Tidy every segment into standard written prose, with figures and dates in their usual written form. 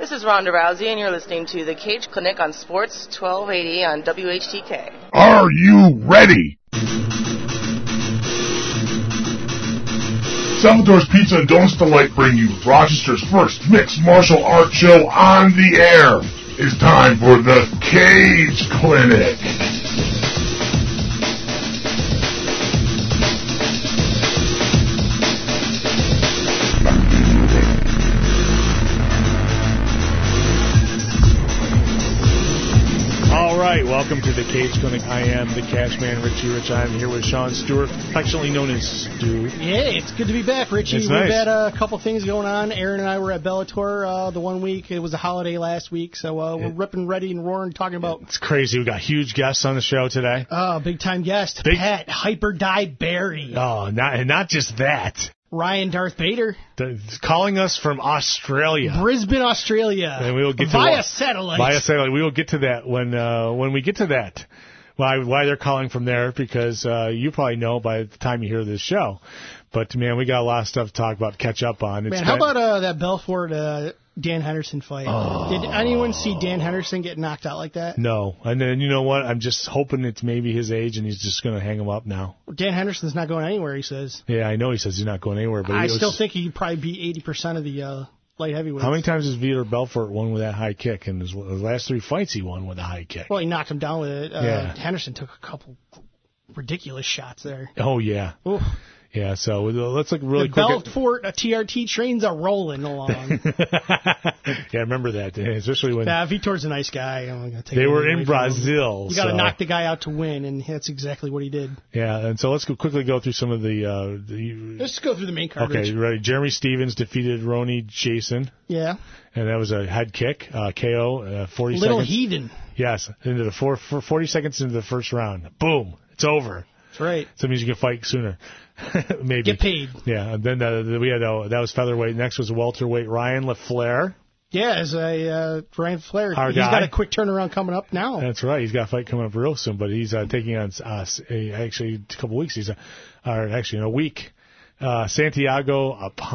This is Ronda Rousey, and you're listening to the Cage Clinic on Sports 1280 on WHTK. Are you ready? Salvador's Pizza and Donuts Delight bring you Rochester's first mixed martial art show on the air. It's time for the Cage Clinic. Welcome to the Cage Clinic. I am the Cash Man, Richie Rich. I'm here with Sean Stewart, affectionately known as Stu. Yeah, it's good to be back, Richie. It's We've nice. had a couple things going on. Aaron and I were at Bellator the 1 week. It was a holiday last week, so we're ripping, ready, and roaring, talking about... It's crazy. We got huge guests on the show today. Oh, big-time guest. Pat Hyperdie Barry. Oh, not just that. Ryan Darth Vader. Calling us from Australia. Brisbane, Australia. And we will get via satellite. Via satellite. We will get to that when we get to that. Why they're calling from there, because you probably know by the time you hear this show. But, man, we got a lot of stuff to talk about, catch up on. How about that Belfort Dan Henderson fight? Oh. Did anyone see Dan Henderson get knocked out like that? No. And then, you know what? I'm just hoping it's maybe his age and he's just going to hang him up now. Dan Henderson's not going anywhere, he says. Yeah, I know he says he's not going anywhere. But I still think he could probably beat 80% of the light heavyweights. How many times has Vitor Belfort won with that high kick? In his last 3 fights, he won with a high kick. Well, he knocked him down with it. Yeah. Henderson took a couple ridiculous shots there. Oh, yeah. Ooh. Yeah, so let's look really the quick. Belfort TRT trains are rolling along. Yeah, I remember that, especially when... Vitor's a nice guy. They were in Brazil. You got to knock the guy out to win, and that's exactly what he did. Yeah, and so let's quickly go through some of the... Let's go through the main card. Okay, you ready? Jeremy Stevens defeated Ronnie Jason. Yeah. And that was a head kick, KO, 40 Little seconds. heathen. Yes, into the 40 seconds into the first round. Boom, it's over. That's right. So that means you can fight sooner. Maybe. Get paid. Yeah, and then we had that was featherweight. Next was welterweight Ryan LaFleur. Yeah, as Ryan Flair. Our He's guy. got a quick turnaround coming up now. That's right. He's got a fight coming up real soon, but he's taking on actually a couple weeks. He's actually in a week. Santiago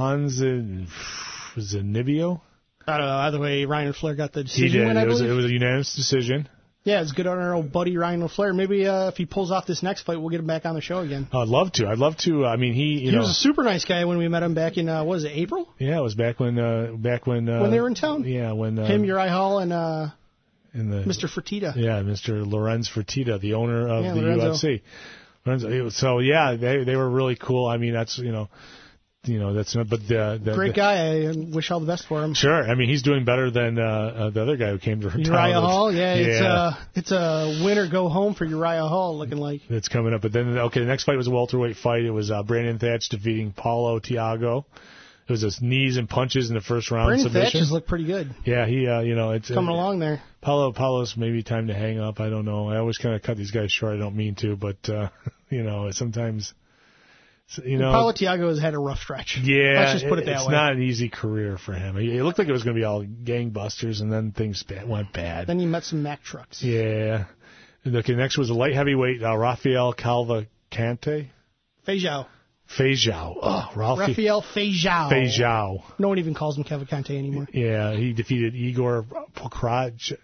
Ponzinibbio. I don't know. Either way, Ryan Flair got the decision. He did. Win, It was a unanimous decision. Yeah, it's good on our old buddy Ryan Flair. Maybe if he pulls off this next fight, we'll get him back on the show again. I'd love to. I mean, he was a super nice guy when we met him back in what was it, April? Yeah, it was back when when they were in town. Yeah, when him, Uriah Hall, and Mr. Fertitta. Yeah, Mr. Lorenz Fertitta, the owner of the Lorenzo. UFC. Lorenzo. So yeah, they were really cool. I mean, that's that's not, but the great guy. I wish all the best for him. Sure. I mean, he's doing better than the other guy who came to town. Uriah Hall. Yeah, it's a win or go home for Uriah Hall, looking like. It's coming up. But then, the next fight was a welterweight fight. It was Brandon Thatch defeating Paulo Tiago. It was his knees and punches in the first round. Brandon submission. Thatch has looked pretty good. Yeah, he it's coming along there. Paulo's maybe time to hang up. I don't know. I always kind of cut these guys short. I don't mean to, but sometimes. Paulo Tiago has had a rough stretch. Yeah, let's just put it that way. It's not an easy career for him. It looked like it was going to be all gangbusters, and then things went bad. Then he met some Mack trucks. Yeah. Okay, next was a light heavyweight, Rafael Cavalcante. Feijão. Oh, Rafael Feijão. Feijão. No one even calls him Cavalcante anymore. Yeah, he defeated Igor Pokrajic.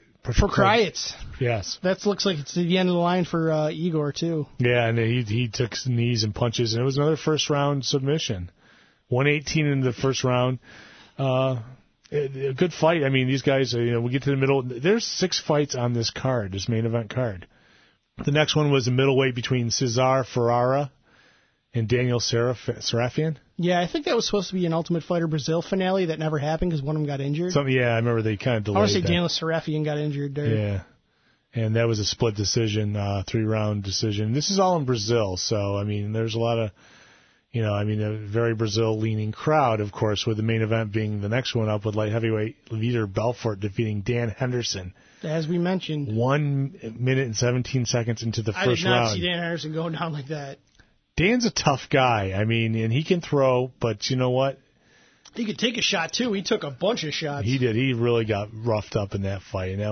Yes. That looks like it's the end of the line for Igor, too. Yeah, and he took some knees and punches, and it was another first-round submission. 118 in the first round. A good fight. I mean, these guys, we get to the middle. There's 6 fights on this card, this main event card. The next one was a middleweight between Cesar Ferreira and Daniel Serafian. Yeah, I think that was supposed to be an Ultimate Fighter Brazil finale that never happened because one of them got injured. I remember they kind of delayed. I want to say Daniel Serafian got injured there. Yeah, and that was a split decision, 3-round decision. This is all in Brazil, so I mean, there's a lot of, a very Brazil-leaning crowd, of course, with the main event being the next one up with light heavyweight Vitor Belfort defeating Dan Henderson. As we mentioned, 1 minute and 17 seconds into the first round. I did not see Dan Henderson going down like that. Dan's a tough guy. I mean, and he can throw, but you know what? He could take a shot, too. He took a bunch of shots. He did. He really got roughed up in that fight, and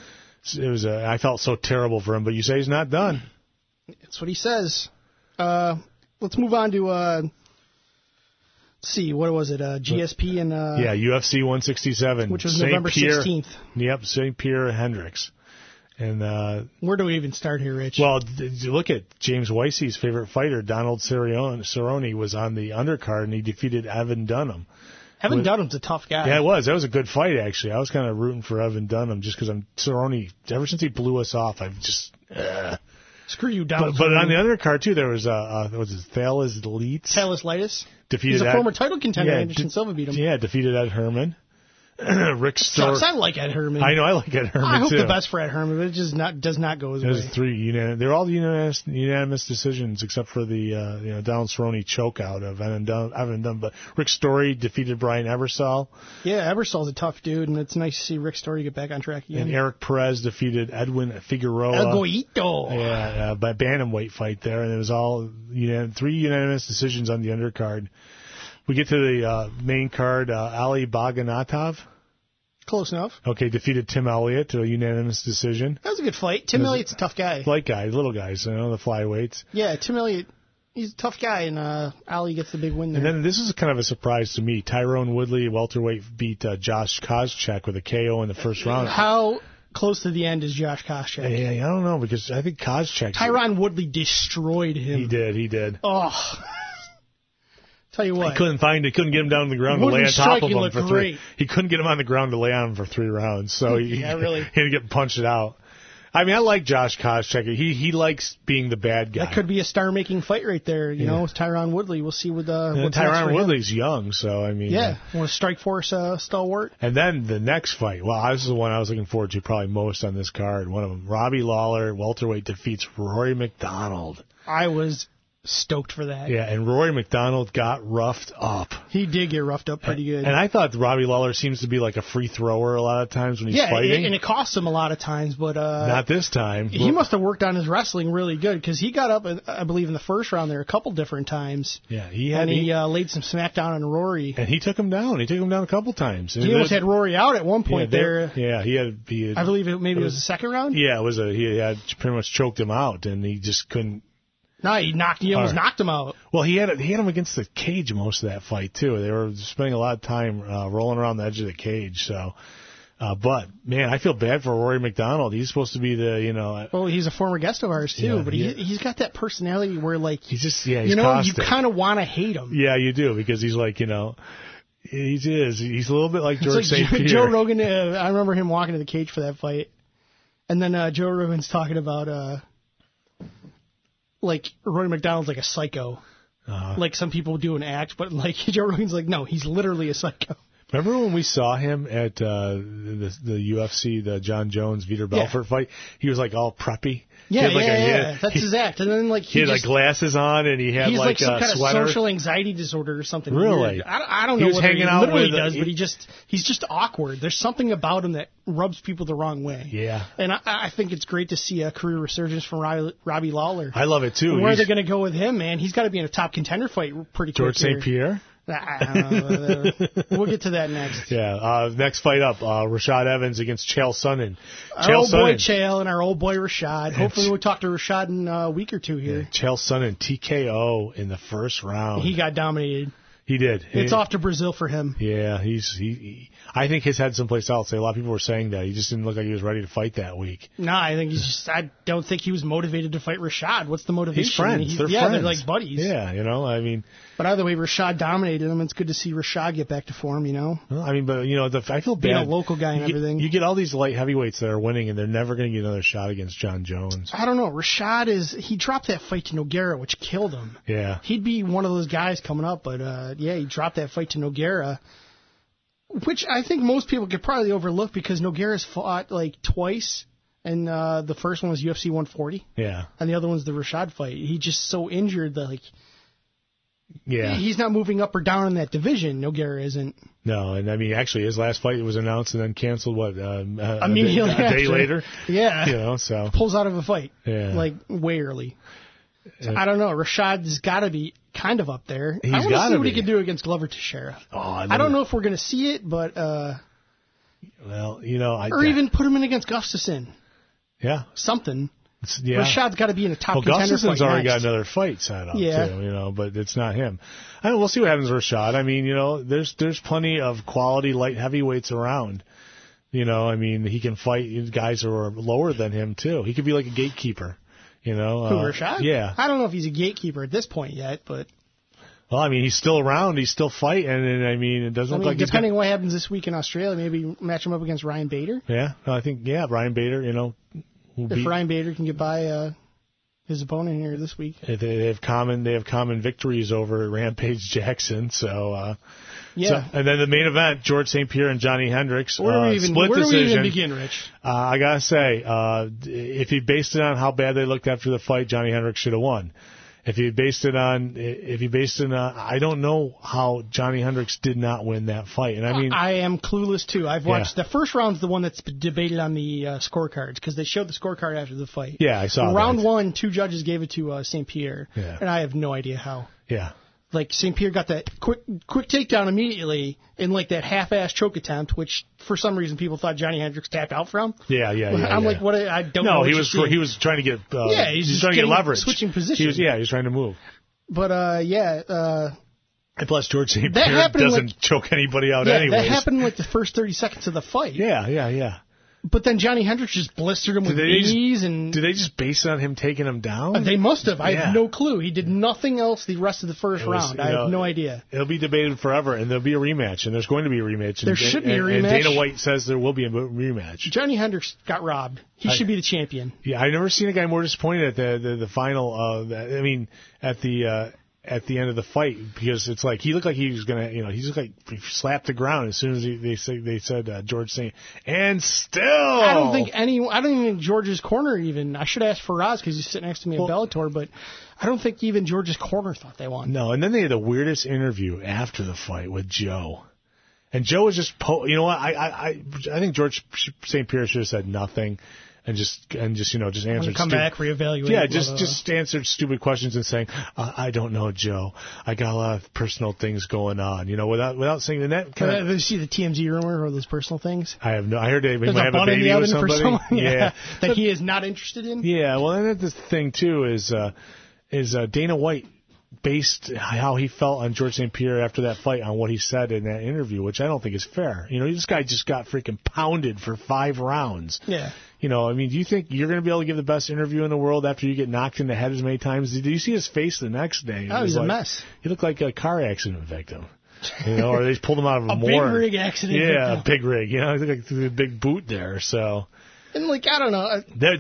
I felt so terrible for him, but you say he's not done. That's what he says. Let's move on to Let's see, what was it? GSP and UFC 167, which was November 16th. Yep, St. Pierre Hendricks. And where do we even start here, Rich? Well, you look at James Weissey's favorite fighter, Donald Cerrone, was on the undercard, and he defeated Evan Dunham. Evan Dunham's a tough guy. Yeah, it was. That was a good fight, actually. I was kind of rooting for Evan Dunham just because Cerrone, ever since he blew us off, I've just... Screw you, Donald. But on the undercard, too, there was Thales Leitz. Thales Leitis. He's a former title contender. Anderson Silva beat him. Yeah, defeated Ed Herman. Rick Story. I like Ed Herman. I know, I like Ed Herman, I hope too. the best for Ed Herman, but it just does not go his way. There's 3 unanimous. They're all unanimous decisions except for the Donald Cerrone chokeout of Evan Dunham. But Rick Story defeated Brian Ebersol. Yeah, Ebersol's a tough dude, and it's nice to see Rick Story get back on track again. And Eric Perez defeated Edwin Figueroa. El Goito. Yeah, by bantamweight fight there, and it was all 3 unanimous decisions on the undercard. We get to the main card. Ali Baganatov. Close enough. Okay, defeated Tim Elliott to a unanimous decision. That was a good fight. Tim Elliott's a tough guy. Light guy, little guys, the flyweights. Yeah, Tim Elliott, he's a tough guy, and Ali gets the big win there. And then this is kind of a surprise to me. Tyrone Woodley, welterweight, beat Josh Koscheck with a KO in the first round. How close to the end is Josh Koscheck? Yeah, I don't know, because I think Koscheck... Tyrone Woodley destroyed him. He did. Oh... Tell you what, he couldn't get him down to the ground to lay on top of him for 3. He couldn't get him on the ground to lay on him for 3 rounds, so he had to get punched out. I mean, I like Josh Koscheck. He likes being the bad guy. That could be a star-making fight right there. You know, with Tyrone Woodley. We'll see what's Tyrone Woodley's young, so I mean, want a Strikeforce stalwart. And then the next fight. Well, this is the one I was looking forward to probably most on this card. One of them, Robbie Lawler, welterweight, defeats Rory McDonald. I was stoked for that. Yeah, and Rory McDonald got roughed up. He did get roughed up pretty good. And I thought Robbie Lawler seems to be like a free thrower a lot of times when he's fighting. Yeah, and it costs him a lot of times, but... not this time. He must have worked on his wrestling really good, because he got up, I believe, in the first round there a couple different times. Yeah, he laid some smackdown on Rory. And he took him down. He took him down a couple times. He almost had Rory out at one point there. Yeah, he had... I believe it was the second round? Yeah, he had pretty much choked him out, and he just couldn't... No, he almost knocked him out. Well, he had him against the cage most of that fight, too. They were spending a lot of time rolling around the edge of the cage. So, but, man, I feel bad for Rory McDonald. He's supposed to be the, Well, he's a former guest of ours, too. But he's got that personality where, like... He's just, he's caustic. You kind of want to hate him. Yeah, you do, because he's like, He's a little bit like George St. Pierre. Joe Rogan, I remember him walking to the cage for that fight. And then Joe Rogan's talking about... like, Rory McDonald's like a psycho. Like some people do an act, but like Joe Rogan's like, no, he's literally a psycho. Remember when we saw him at the UFC, the John Jones Vitor Belfort fight? He was like all preppy. Yeah, that's his act. And then like he had like glasses on, and he had like some a kind sweater. of social anxiety disorder or something. Really? Weird. I don't know what he literally does, but he's just awkward. There's something about him that rubs people the wrong way. Yeah. And I think it's great to see a career resurgence from Robbie Lawler. I love it too. Where are they going to go with him, man? He's got to be in a top contender fight pretty quick. George St. Pierre? I don't know. We'll get to that next. Yeah. Next fight up, Rashad Evans against Chael Sonnen. Our old boy Chael and our old boy Rashad. Hopefully we'll talk to Rashad in a week or two here. Yeah, Chael Sonnen TKO in the first round. He got dominated. He did. It's off to Brazil for him. Yeah, I think his head's someplace else. A lot of people were saying that. He just didn't look like he was ready to fight that week. No, I don't think he was motivated to fight Rashad. What's the motivation? He's friends. They're friends. They're like buddies. Yeah, But either way, Rashad dominated him. It's good to see Rashad get back to form, Well, I feel bad. Being a local guy and everything. You get all these light heavyweights that are winning, and they're never going to get another shot against John Jones. I don't know. Rashad he dropped that fight to Nogueira, which killed him. Yeah. He'd be one of those guys coming up, but he dropped that fight to Nogueira, which I think most people could probably overlook because Nogueira's fought like twice, and the first one was UFC 140. Yeah. And the other one's the Rashad fight. He's just so injured that yeah, he's not moving up or down in that division. Nogueira isn't. No, and actually his last fight was announced and then canceled. Immediately a day later? Yeah. So pulls out of a fight. Yeah. Like way early. So, I don't know. Rashad's got to be kind of up there. He's I want to see what be. he can do against Glover Teixeira. Oh, I don't know if we're going to see it, but or even put him in against Gustafsson. Yeah, something. Yeah. Rashad's got to be in a top contender fight. Gustafson's already next. got another fight set up, Yeah. too, but it's not him. We'll see what happens with Rashad. I mean, there's plenty of quality light heavyweights around. He can fight guys who are lower than him, too. He could be like a gatekeeper, Who, Rashad? Yeah. I don't know if he's a gatekeeper at this point yet, but... Well, he's still around. He's still fighting, and it doesn't look like he's depending on what happens this week in Australia, maybe match him up against Ryan Bader. Yeah, I think, Ryan Bader, if Ryan Bader can get by his opponent here this week. They have common victories over Rampage Jackson, so... Yeah. And then the main event, George St. Pierre and Johnny Hendricks, where split do decision. we even begin, Rich? I gotta say, if he based it on how bad they looked after the fight, Johnny Hendricks should have won. If he based it on, I don't know how Johnny Hendricks did not win that fight. And I am clueless too. I've watched the first round's the one that's debated on the scorecards because they showed the scorecard after the fight. Yeah, I saw that. Round one, 2 judges gave it to St. Pierre, yeah. And I have no idea how. Yeah. Like St. Pierre got that quick takedown immediately in like that half-ass choke attempt, which for some reason people thought Johnny Hendricks tapped out from. Yeah. I'm like, what? I don't know. No, he was trying to get. He's trying to get leverage. Switching position. He was trying to move. But and plus, George St. Pierre doesn't choke anybody out anyway. That happened in like the first 30 seconds of the fight. Yeah. But then Johnny Hendricks just blistered him with knees and... Did they just base it on him taking him down? They must have. I have no clue. He did nothing else the rest of the first round. I have no idea. It'll be debated forever, and there'll be a rematch, and there's going to be a rematch. There should be a rematch. And Dana White says there will be a rematch. Johnny Hendricks got robbed. He should be the champion. Yeah, I've never seen a guy more disappointed at the final. At the end of the fight, because it's like he looked like he was gonna, he looked like he slapped the ground as soon as they said George St. And still, I don't even think George's corner even. I should ask Faraz because he's sitting next to me at Bellator, but I don't think even George's corner thought they won. No, and then they had the weirdest interview after the fight with Joe. And Joe was just, I think George St. Pierre should have said nothing. And just answered. Come back, reevaluate. Yeah, just answered stupid questions and saying, "I don't know, Joe. I got a lot of personal things going on." Without saying that. Did you see the TMZ rumor or those personal things? I have no. I heard they might have a baby with somebody. For someone, yeah, that he is not interested in. Yeah, well, and the thing too is Dana White based how he felt on George St. Pierre after that fight on what he said in that interview, which I don't think is fair. This guy just got freaking pounded for 5 rounds. Yeah. Do you think you're going to be able to give the best interview in the world after you get knocked in the head as many times? Did you see his face the next day? Oh, he's a mess. He looked like a car accident victim. Or they pulled him out of a morgue. Big rig accident victim. Yeah, a big rig. He looked like a big boot there, so... And I don't know.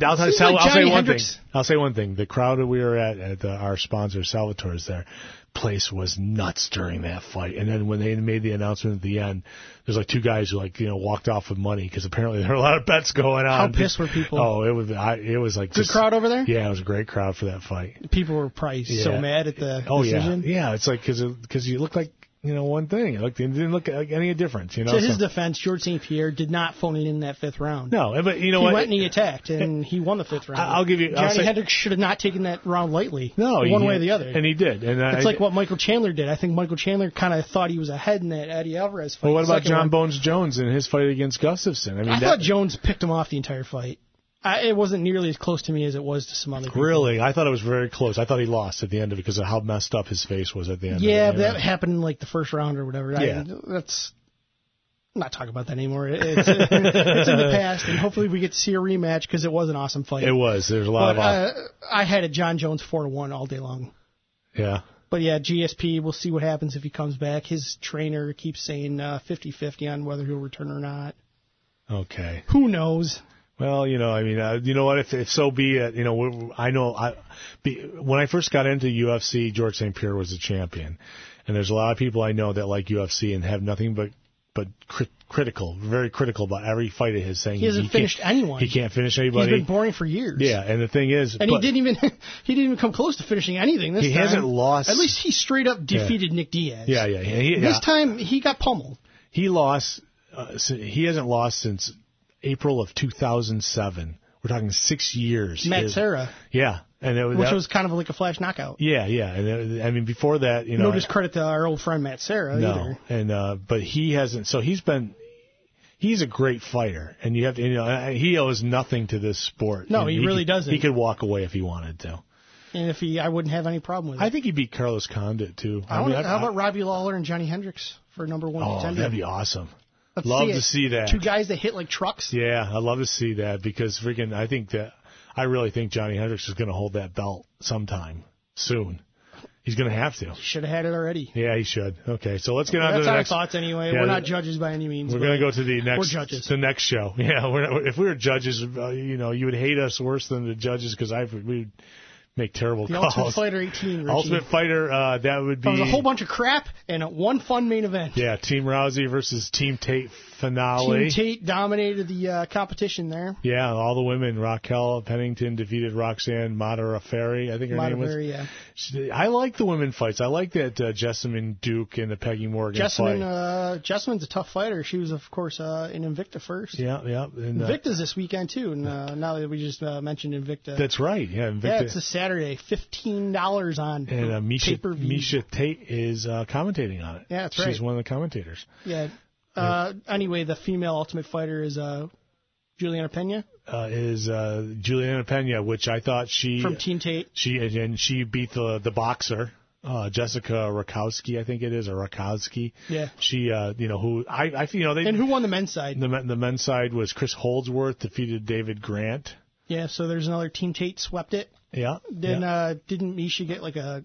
I'll say one thing. The crowd that we were at our sponsor, Salvatore's there, place was nuts during that fight. And then when they made the announcement at the end, there's like 2 guys who walked off with money because apparently there were a lot of bets going on. How pissed were people? Oh, it was like good crowd over there. Yeah, it was a great crowd for that fight. People were probably so mad at the decision. Yeah. It's like because you look like. One thing. It didn't look like any difference. To his defense, George St. Pierre did not phone it in that 5th round. No, but he went and he attacked, and he won the 5th round. I'll give you. Johnny Hendricks should have not taken that round lightly. No, one way or the other, and he did. And it's like what Michael Chandler did. I think Michael Chandler kind of thought he was ahead in that Eddie Alvarez fight. Well, what about John Bones Jones in his fight against Gustafson? I thought Jones picked him off the entire fight. It wasn't nearly as close to me as it was to some other people. Really? I thought it was very close. I thought he lost at the end of it because of how messed up his face was at the end. Yeah, but that happened in the first round or whatever. Yeah. I'm not talking about that anymore. It's in the past, and hopefully we get to see a rematch because it was an awesome fight. It was. There's a lot of... I had a John Jones 4-1 all day long. Yeah. But yeah, GSP, we'll see what happens if he comes back. His trainer keeps saying 50-50 on whether he'll return or not. Okay. Who knows? Well, you know what? If so be it. When I first got into UFC, George St. Pierre was the champion, and there's a lot of people I know that like UFC and have nothing but very critical about every fight of his, saying he hasn't finished anyone. He can't finish anybody. He's been boring for years. Yeah, and the thing is, and he didn't even come close to finishing anything this time. He hasn't lost. At least he straight up defeated Nick Diaz. Yeah. This time he got pummeled. He lost. He hasn't lost since April of 2007. We're talking 6 years. Matt Serra. Yeah. Which was kind of like a flash knockout. Yeah. And before that, no discredit to our old friend Matt Serra either. And but he hasn't. So he's been he's a great fighter, and you have to, he owes nothing to this sport. No, he really doesn't. He could walk away if he wanted to. And I wouldn't have any problem with it. I think he beat Carlos Condit, too. How about Robbie Lawler and Johnny Hendricks for number one contender? That'd be awesome. Let's love to see that. Two guys that hit like trucks. Yeah, I'd love to see that because I really think Johnny Hendricks is going to hold that belt sometime soon. He's going to have to. He should have had it already. Yeah, he should. Okay, so let's get on to the next. That's our thoughts anyway. Yeah, we're not judges by any means. We're going to go to the next. We're judges. The next show. Yeah, if we were judges, you would hate us worse than the judges because we'd make terrible calls. Ultimate Fighter 18, Richie. Ultimate Fighter, that would be. That was a whole bunch of crap and one fun main event. Yeah, Team Rousey versus Team Tate finale. Team Tate dominated the competition there. Yeah, all the women. Raquel Pennington defeated Roxanne Modafferi, I think her name was. Yeah. I like the women fights. I like that Jessamine Duke and the Peggy Morgan fight. Jessamine's a tough fighter. She was, of course, in Invicta first. Yeah. And, Invicta's this weekend, too. And now that we just mentioned Invicta. That's right. Yeah, Invicta. Yeah, it's a Saturday. $15 on pay-per-view. Misha Tate is commentating on it. Yeah, that's right. She's one of the commentators. Yeah. Anyway, the female Ultimate Fighter is Juliana Pena. Is Juliana Pena, which I thought from Team Tate. She beat the boxer. Jessica Rakowski, I think it is, or Rakowski. Yeah. She, who I and who won the men's side? The men's side was Chris Holdsworth defeated David Grant. Yeah, so there's another Team Tate swept it. Yeah. Then didn't Misha get like a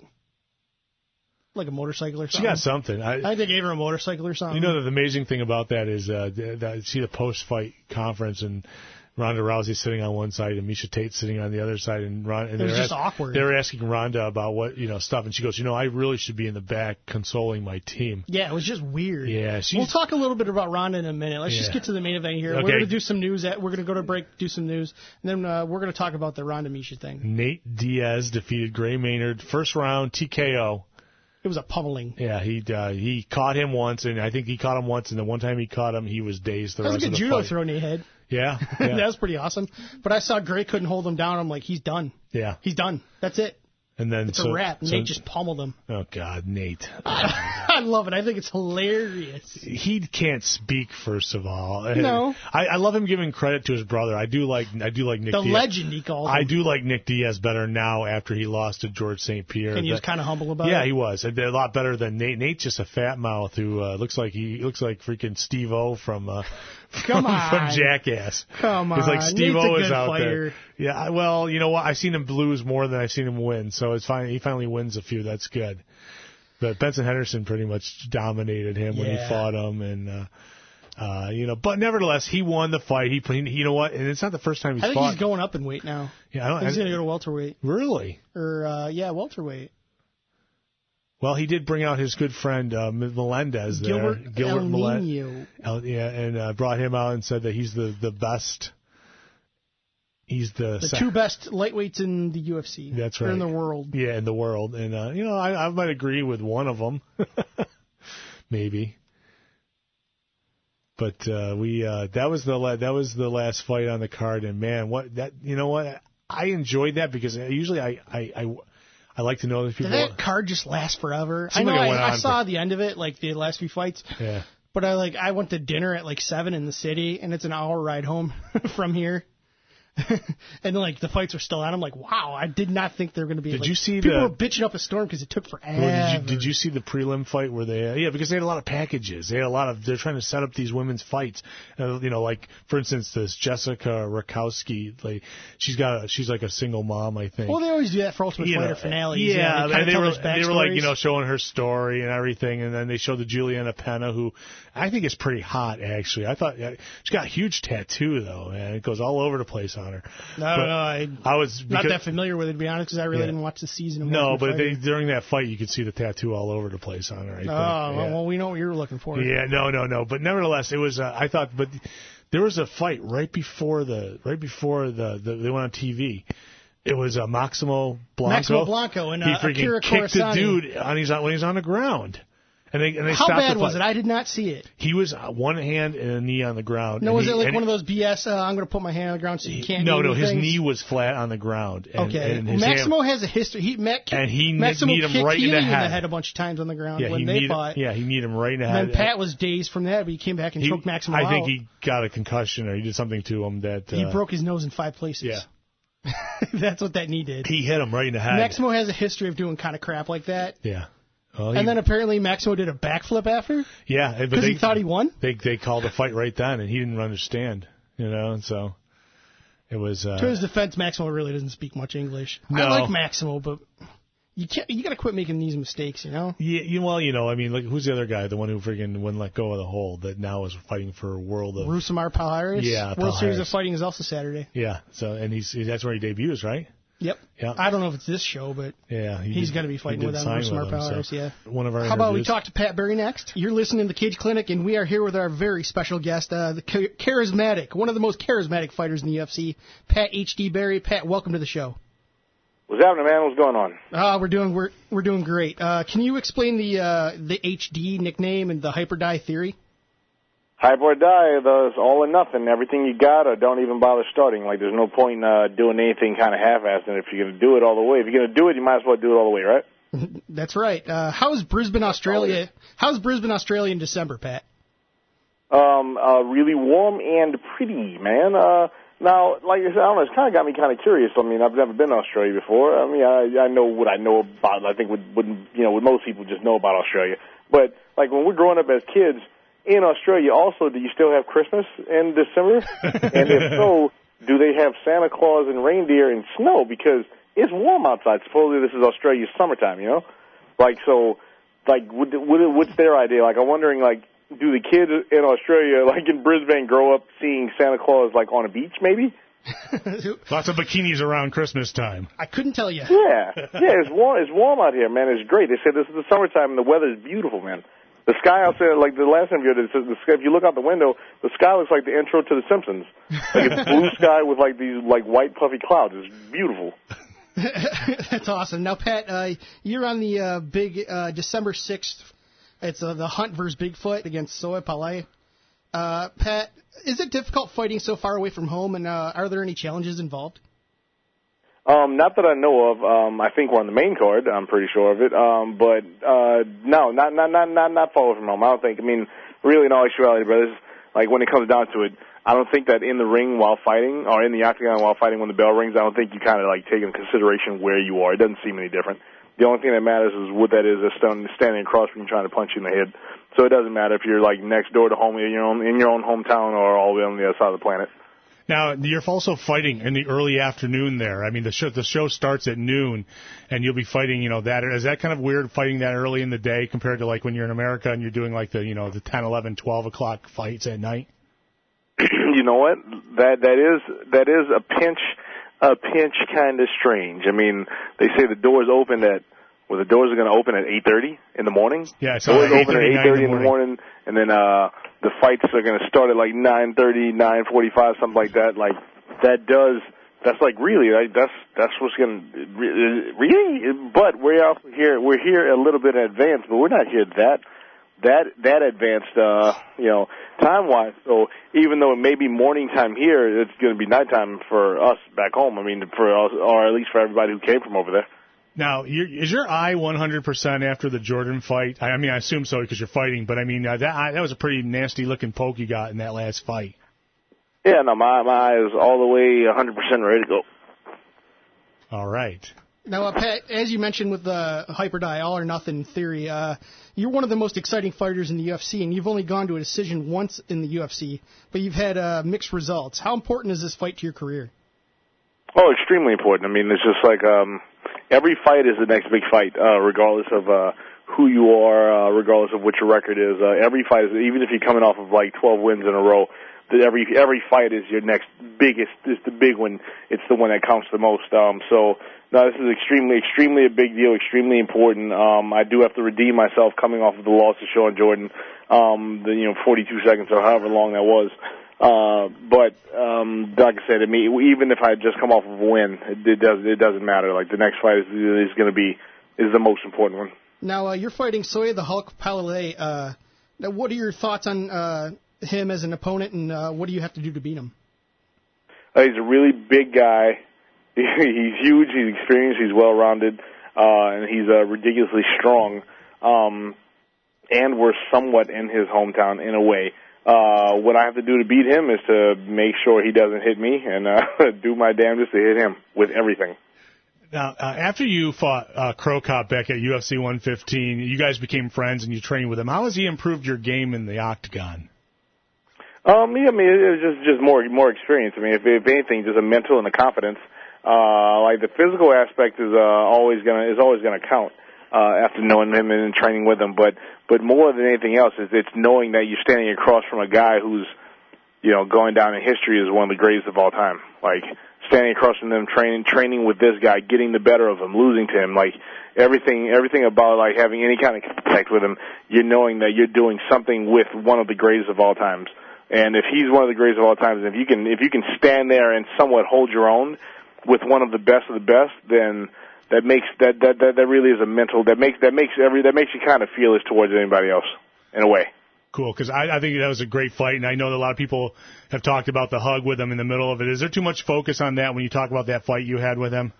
motorcycle or something? She got something. I think they gave her a motorcycle or something. You know, the amazing thing about that is see the post-fight conference and Ronda Rousey sitting on one side and Misha Tate sitting on the other side, and it was just awkward. They were asking Ronda about what stuff, and she goes, I really should be in the back consoling my team. Yeah, it was just weird. Yeah, we'll talk a little bit about Ronda in a minute. Let's just get to the main event here. Okay. We're going to do some news. We're going to go to break, do some news, and then we're going to talk about the Ronda Misha thing. Nate Diaz defeated Gray Maynard, first round TKO. It was a pummeling. Yeah, he caught him once, and I think he caught him once, and the one time he caught him, he was dazed the rest of the fight. That was a good judo throw in the head. Yeah. That was pretty awesome. But I saw Gray couldn't hold him down. I'm like, he's done. Yeah. He's done. That's it. And then it's a wrap. Nate just pummeled him. Oh, God, Nate. I love it. I think it's hilarious. He can't speak, first of all. No. I love him giving credit to his brother. I do like Nick Diaz. The legend, he called him. I do like Nick Diaz better now after he lost to George St. Pierre. And he was kind of humble about it? Yeah, he was. A lot better than Nate. Nate's just a fat mouth who looks like freaking Steve-O from Jackass. Come on. He's like Steve-O is out fighter. there. Yeah, well, you know what? I've seen him lose more than I've seen him win, so it's fine. He finally wins a few. That's good. But Benson Henderson pretty much dominated him when he fought him, and but nevertheless, he won the fight. You know what? And it's not the first time he's fought. I think he's going up in weight now. Yeah, he's going to go to welterweight. Really? Or welterweight. Well, he did bring out his good friend Melendez there, Gilbert Melendez. And brought him out and said that he's the best. He's the two best lightweights in the UFC. That's right. Or in the world. Yeah, in the world. And I might agree with one of them, maybe. But that was the last fight on the card, and man, I enjoyed that because usually I like to know these people. Did that card just last forever? I know. I saw the end of it, like the last few fights. Yeah. But I went to dinner at 7 in the city, and it's an hour ride home from here. And the fights were still on. I'm like, wow, I did not think they were going to be. Did you see people were bitching up a storm because it took forever? Well, did you see the prelim fight where because they had a lot of packages. They're trying to set up these women's fights. For instance, this Jessica Rakowski, she's like a single mom, I think. Well, they always do that for Ultimate Fighter finales. Yeah, they were showing her story and everything, and then they showed the Juliana Pena, who I think is pretty hot actually. I thought she got a huge tattoo though, and it goes all over the place on her. I was not that familiar with it, to be honest, because I really didn't watch the season. No, but during that fight, you could see the tattoo all over the place on her. Well, we know what you were looking for. Yeah, no. But nevertheless, it was. I thought, but there was a fight right before they went on TV. It was Maximo Blanco. And he freaking Akira kicked Corisani. the dude when he's on the ground. And they How stopped bad the was fight. it? I did not see it. He was one hand and a knee on the ground. No, was it like one of those BS, I'm going to put my hand on the ground so you can't do his things? knee was flat on the ground. And, okay. and his Maximo hand, has a history. Maximo kneed him right in the head. a bunch of times on the ground Yeah, when they fought. Yeah, he kneed him right in the head. And then Pat was dazed from that, but he came back and choked Maximo out. I think he got a concussion or he did something to him that... he broke his nose in 5 places. Yeah. That's what that knee did. He hit him right in the head. Maximo has a history of doing kind of crap like that. Yeah. Well, and then apparently Maximo did a backflip after? Yeah. Because he thought he won? They called the fight right then, and he didn't understand, and so it was... to his defense, Maximo really doesn't speak much English. No. I like Maximo, but you got to quit making these mistakes, Yeah, I mean, like, who's the other guy, the one who freaking wouldn't let go of the hold that now is fighting for world of... Rousimar Palhares? Yeah, World Palhares. Series of Fighting is also Saturday. Yeah, so, and that's where he debuts, right? Yep. Yeah. I don't know if it's this show, but he's going to be fighting with Rousimar Palhares, yeah. One of our How about we talk to Pat Barry next? You're listening to the Cage Clinic, and we are here with our very special guest, the charismatic, one of the most charismatic fighters in the UFC, Pat H.D. Barry. Pat, welcome to the show. What's happening, man? What's going on? We're doing great. Can you explain the HD nickname and the Hyper-Die theory? Hype or die, it's all or nothing. Everything you got, or don't even bother starting. Like, there's no point doing anything kind of half-assed. And if you're going to do it all the way, if you're going to do it, you might as well do it all the way, right? That's right. How's Brisbane, Australia? How's Brisbane, Australia in December, Pat? Really warm and pretty, man. Now, like I said, I don't know, it's kind of got me kind of curious. I mean, I've never been to Australia before. I mean, I know what I know about. I think what most people just know about Australia. But like when we're growing up as kids in Australia, also, do you still have Christmas in December? And if so, do they have Santa Claus and reindeer and snow? Because it's warm outside. Supposedly this is Australia's summertime, Like, so, like, what's their idea? Like, I'm wondering, like, do the kids in Australia, like in Brisbane, grow up seeing Santa Claus, like, on a beach, maybe? Lots of bikinis around Christmas time. I couldn't tell you. Yeah, it's warm out here, man. It's great. They say this is the summertime, and the weather is beautiful, man. The sky out there, like the last time if you look out the window, the sky looks like the intro to The Simpsons. Like it's blue sky with like these like white puffy clouds. It's beautiful. That's awesome. Now, Pat, you're on the big December 6th. It's the Hunt versus Bigfoot against Soe Palai. Pat, is it difficult fighting so far away from home, and are there any challenges involved? Not that I know of. I think we're on the main card. I'm pretty sure of it. But no, not far away from home. I don't think. I mean, really, in all actuality, brothers, like when it comes down to it, I don't think that in the ring while fighting or in the octagon while fighting when the bell rings, I don't think you kind of like take into consideration where you are. It doesn't seem any different. The only thing that matters is what that is standing across from you trying to punch you in the head. So it doesn't matter if you're like next door to home in your own hometown or all the way on the other side of the planet. Now, you're also fighting in the early afternoon there. I mean, the show starts at noon, and you'll be fighting, is that kind of weird, fighting that early in the day compared to, like, when you're in America and you're doing, like, the 10, 11, 12 o'clock fights at night? You know what? That is a pinch kind of strange. I mean, they say the doors open the doors are going to open at 8:30 in the morning. Yeah, so doors open at 8:30 in the morning, and then the fights are going to start at like 9:30, 9:45, something like that. Like that's like really, like, that's what's going to really. But we're here a little bit in advance, but we're not here that advanced, time wise. So even though it may be morning time here, it's going to be nighttime for us back home. I mean, for us, or at least for everybody who came from over there. Now, is your eye 100% after the Jordan fight? I mean, I assume so because you're fighting, but I mean, that was a pretty nasty-looking poke you got in that last fight. Yeah, no, my eye is all the way 100% ready to go. All right. Now, Pat, as you mentioned with the Hyper-Die, all-or-nothing theory, you're one of the most exciting fighters in the UFC, and you've only gone to a decision once in the UFC, but you've had mixed results. How important is this fight to your career? Oh, extremely important. I mean, it's just like every fight is the next big fight, regardless of who you are, regardless of what your record is. Every fight is, even if you're coming off of like 12 wins in a row, every fight is your next biggest, is the big one. It's the one that counts the most. So, no, this is extremely a big deal, extremely important. I do have to redeem myself coming off of the loss to Sean Jordan, 42 seconds or however long that was. But like I said, I mean, even if I had just come off of a win, it doesn't matter. Like the next fight is the most important one. Now, you're fighting Soya the Hulk Palale. Now, what are your thoughts on him as an opponent, and what do you have to do to beat him? He's a really big guy. He's huge. He's experienced. He's well-rounded, and he's ridiculously strong. And we're somewhat in his hometown in a way. What I have to do to beat him is to make sure he doesn't hit me and do my damnedest to hit him with everything. Now, after you fought Crow Cop back at UFC 115, you guys became friends and you trained with him. How has he improved your game in the octagon? Yeah, I mean, it's just more experience. I mean, if anything, just a mental and a confidence. Like the physical aspect is always gonna count after knowing him and training with him. But more than anything else, it's knowing that you're standing across from a guy who's, you know, going down in history as one of the greatest of all time. Like standing across from them, training with this guy, getting the better of him, losing to him, like everything about like having any kind of contact with him, you're knowing that you're doing something with one of the greatest of all times. And if he's one of the greatest of all times, if you can stand there and somewhat hold your own with one of the best, then that really is a mental that makes you kind of fearless towards anybody else in a way. Cool, because I think that was a great fight, and I know that a lot of people have talked about the hug with him in the middle of it. Is there too much focus on that when you talk about that fight you had with him?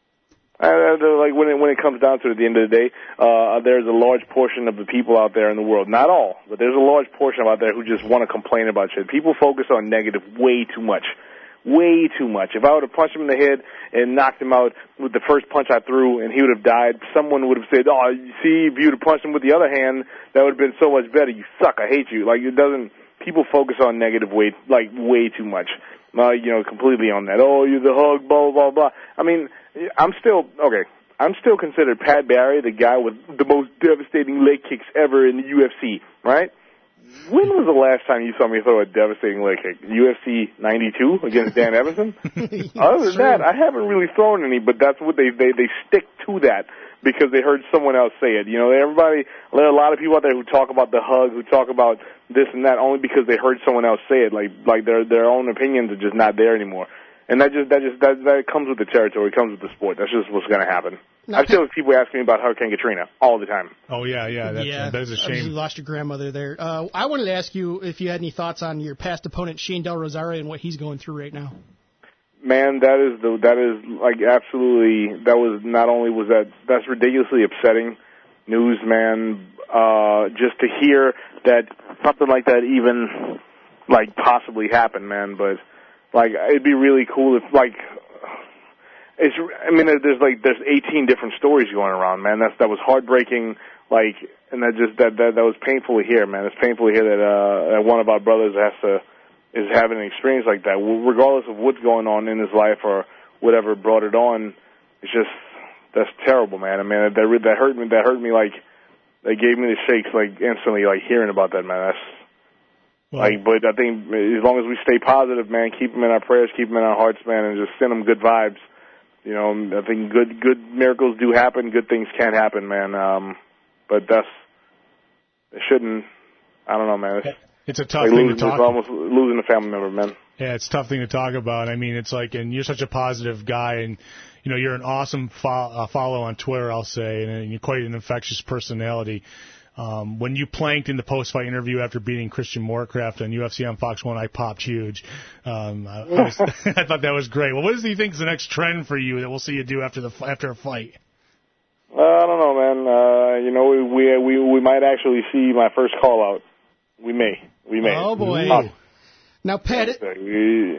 Like when it comes down to it, at the end of the day, there's a large portion of the people out there in the world, not all, but there's a large portion out there who just want to complain about shit. People focus on negative way too much. Way too much. If I would have punched him in the head and knocked him out with the first punch I threw and he would have died, someone would have said, oh, you see, if you would have punched him with the other hand, that would have been so much better. You suck. I hate you. Like, people focus on negative way too much. Completely on that. Oh, you're the hug, blah, blah, blah. I mean, I'm still considered Pat Barry, the guy with the most devastating leg kicks ever in the UFC, right? When was the last time you saw me throw a devastating leg kick? UFC 92 against Dan Evanson? Other than that, I haven't really thrown any, but that's what they stick to that because they heard someone else say it. You know, there are a lot of people out there who talk about the hug, who talk about this and that only because they heard someone else say it. Like their own opinions are just not there anymore. And that comes with the territory, it comes with the sport. That's just what's going to happen. I still have people asking me about Hurricane Katrina all the time. Oh, yeah. That's a shame. You lost your grandmother there. I wanted to ask you if you had any thoughts on your past opponent, Shane Del Rosario, and what he's going through right now. Man, that is absolutely, that's ridiculously upsetting news, man. Just to hear that something like that even, like, possibly happened, man. But, like, it'd be really cool if, like, there's 18 different stories going around, man. That was heartbreaking, like, and that was painful to hear, man. It's painful to hear that one of our brothers is having an experience like that, regardless of what's going on in his life or whatever brought it on. It's just, that's terrible, man. I mean, that hurt me. That hurt me, like, they gave me the shakes, like, instantly, like, hearing about that, man. But I think as long as we stay positive, man, keep them in our prayers, keep them in our hearts, man, and just send them good vibes. You know, I think good miracles do happen, good things can happen, man. But it shouldn't, I don't know, man. It's a tough thing to talk about. It's almost losing a family member, man. Yeah, it's a tough thing to talk about. I mean, it's like, and you're such a positive guy, and, you know, you're an awesome follow on Twitter, I'll say, and you're quite an infectious personality. When you planked in the post-fight interview after beating Christian Morecraft on UFC on Fox 1, I popped huge. I thought that was great. Well, what do you think is the next trend for you that we'll see you do after a fight? I don't know, man. We might actually see my first call-out. We may. Oh, boy. Now, Pat... you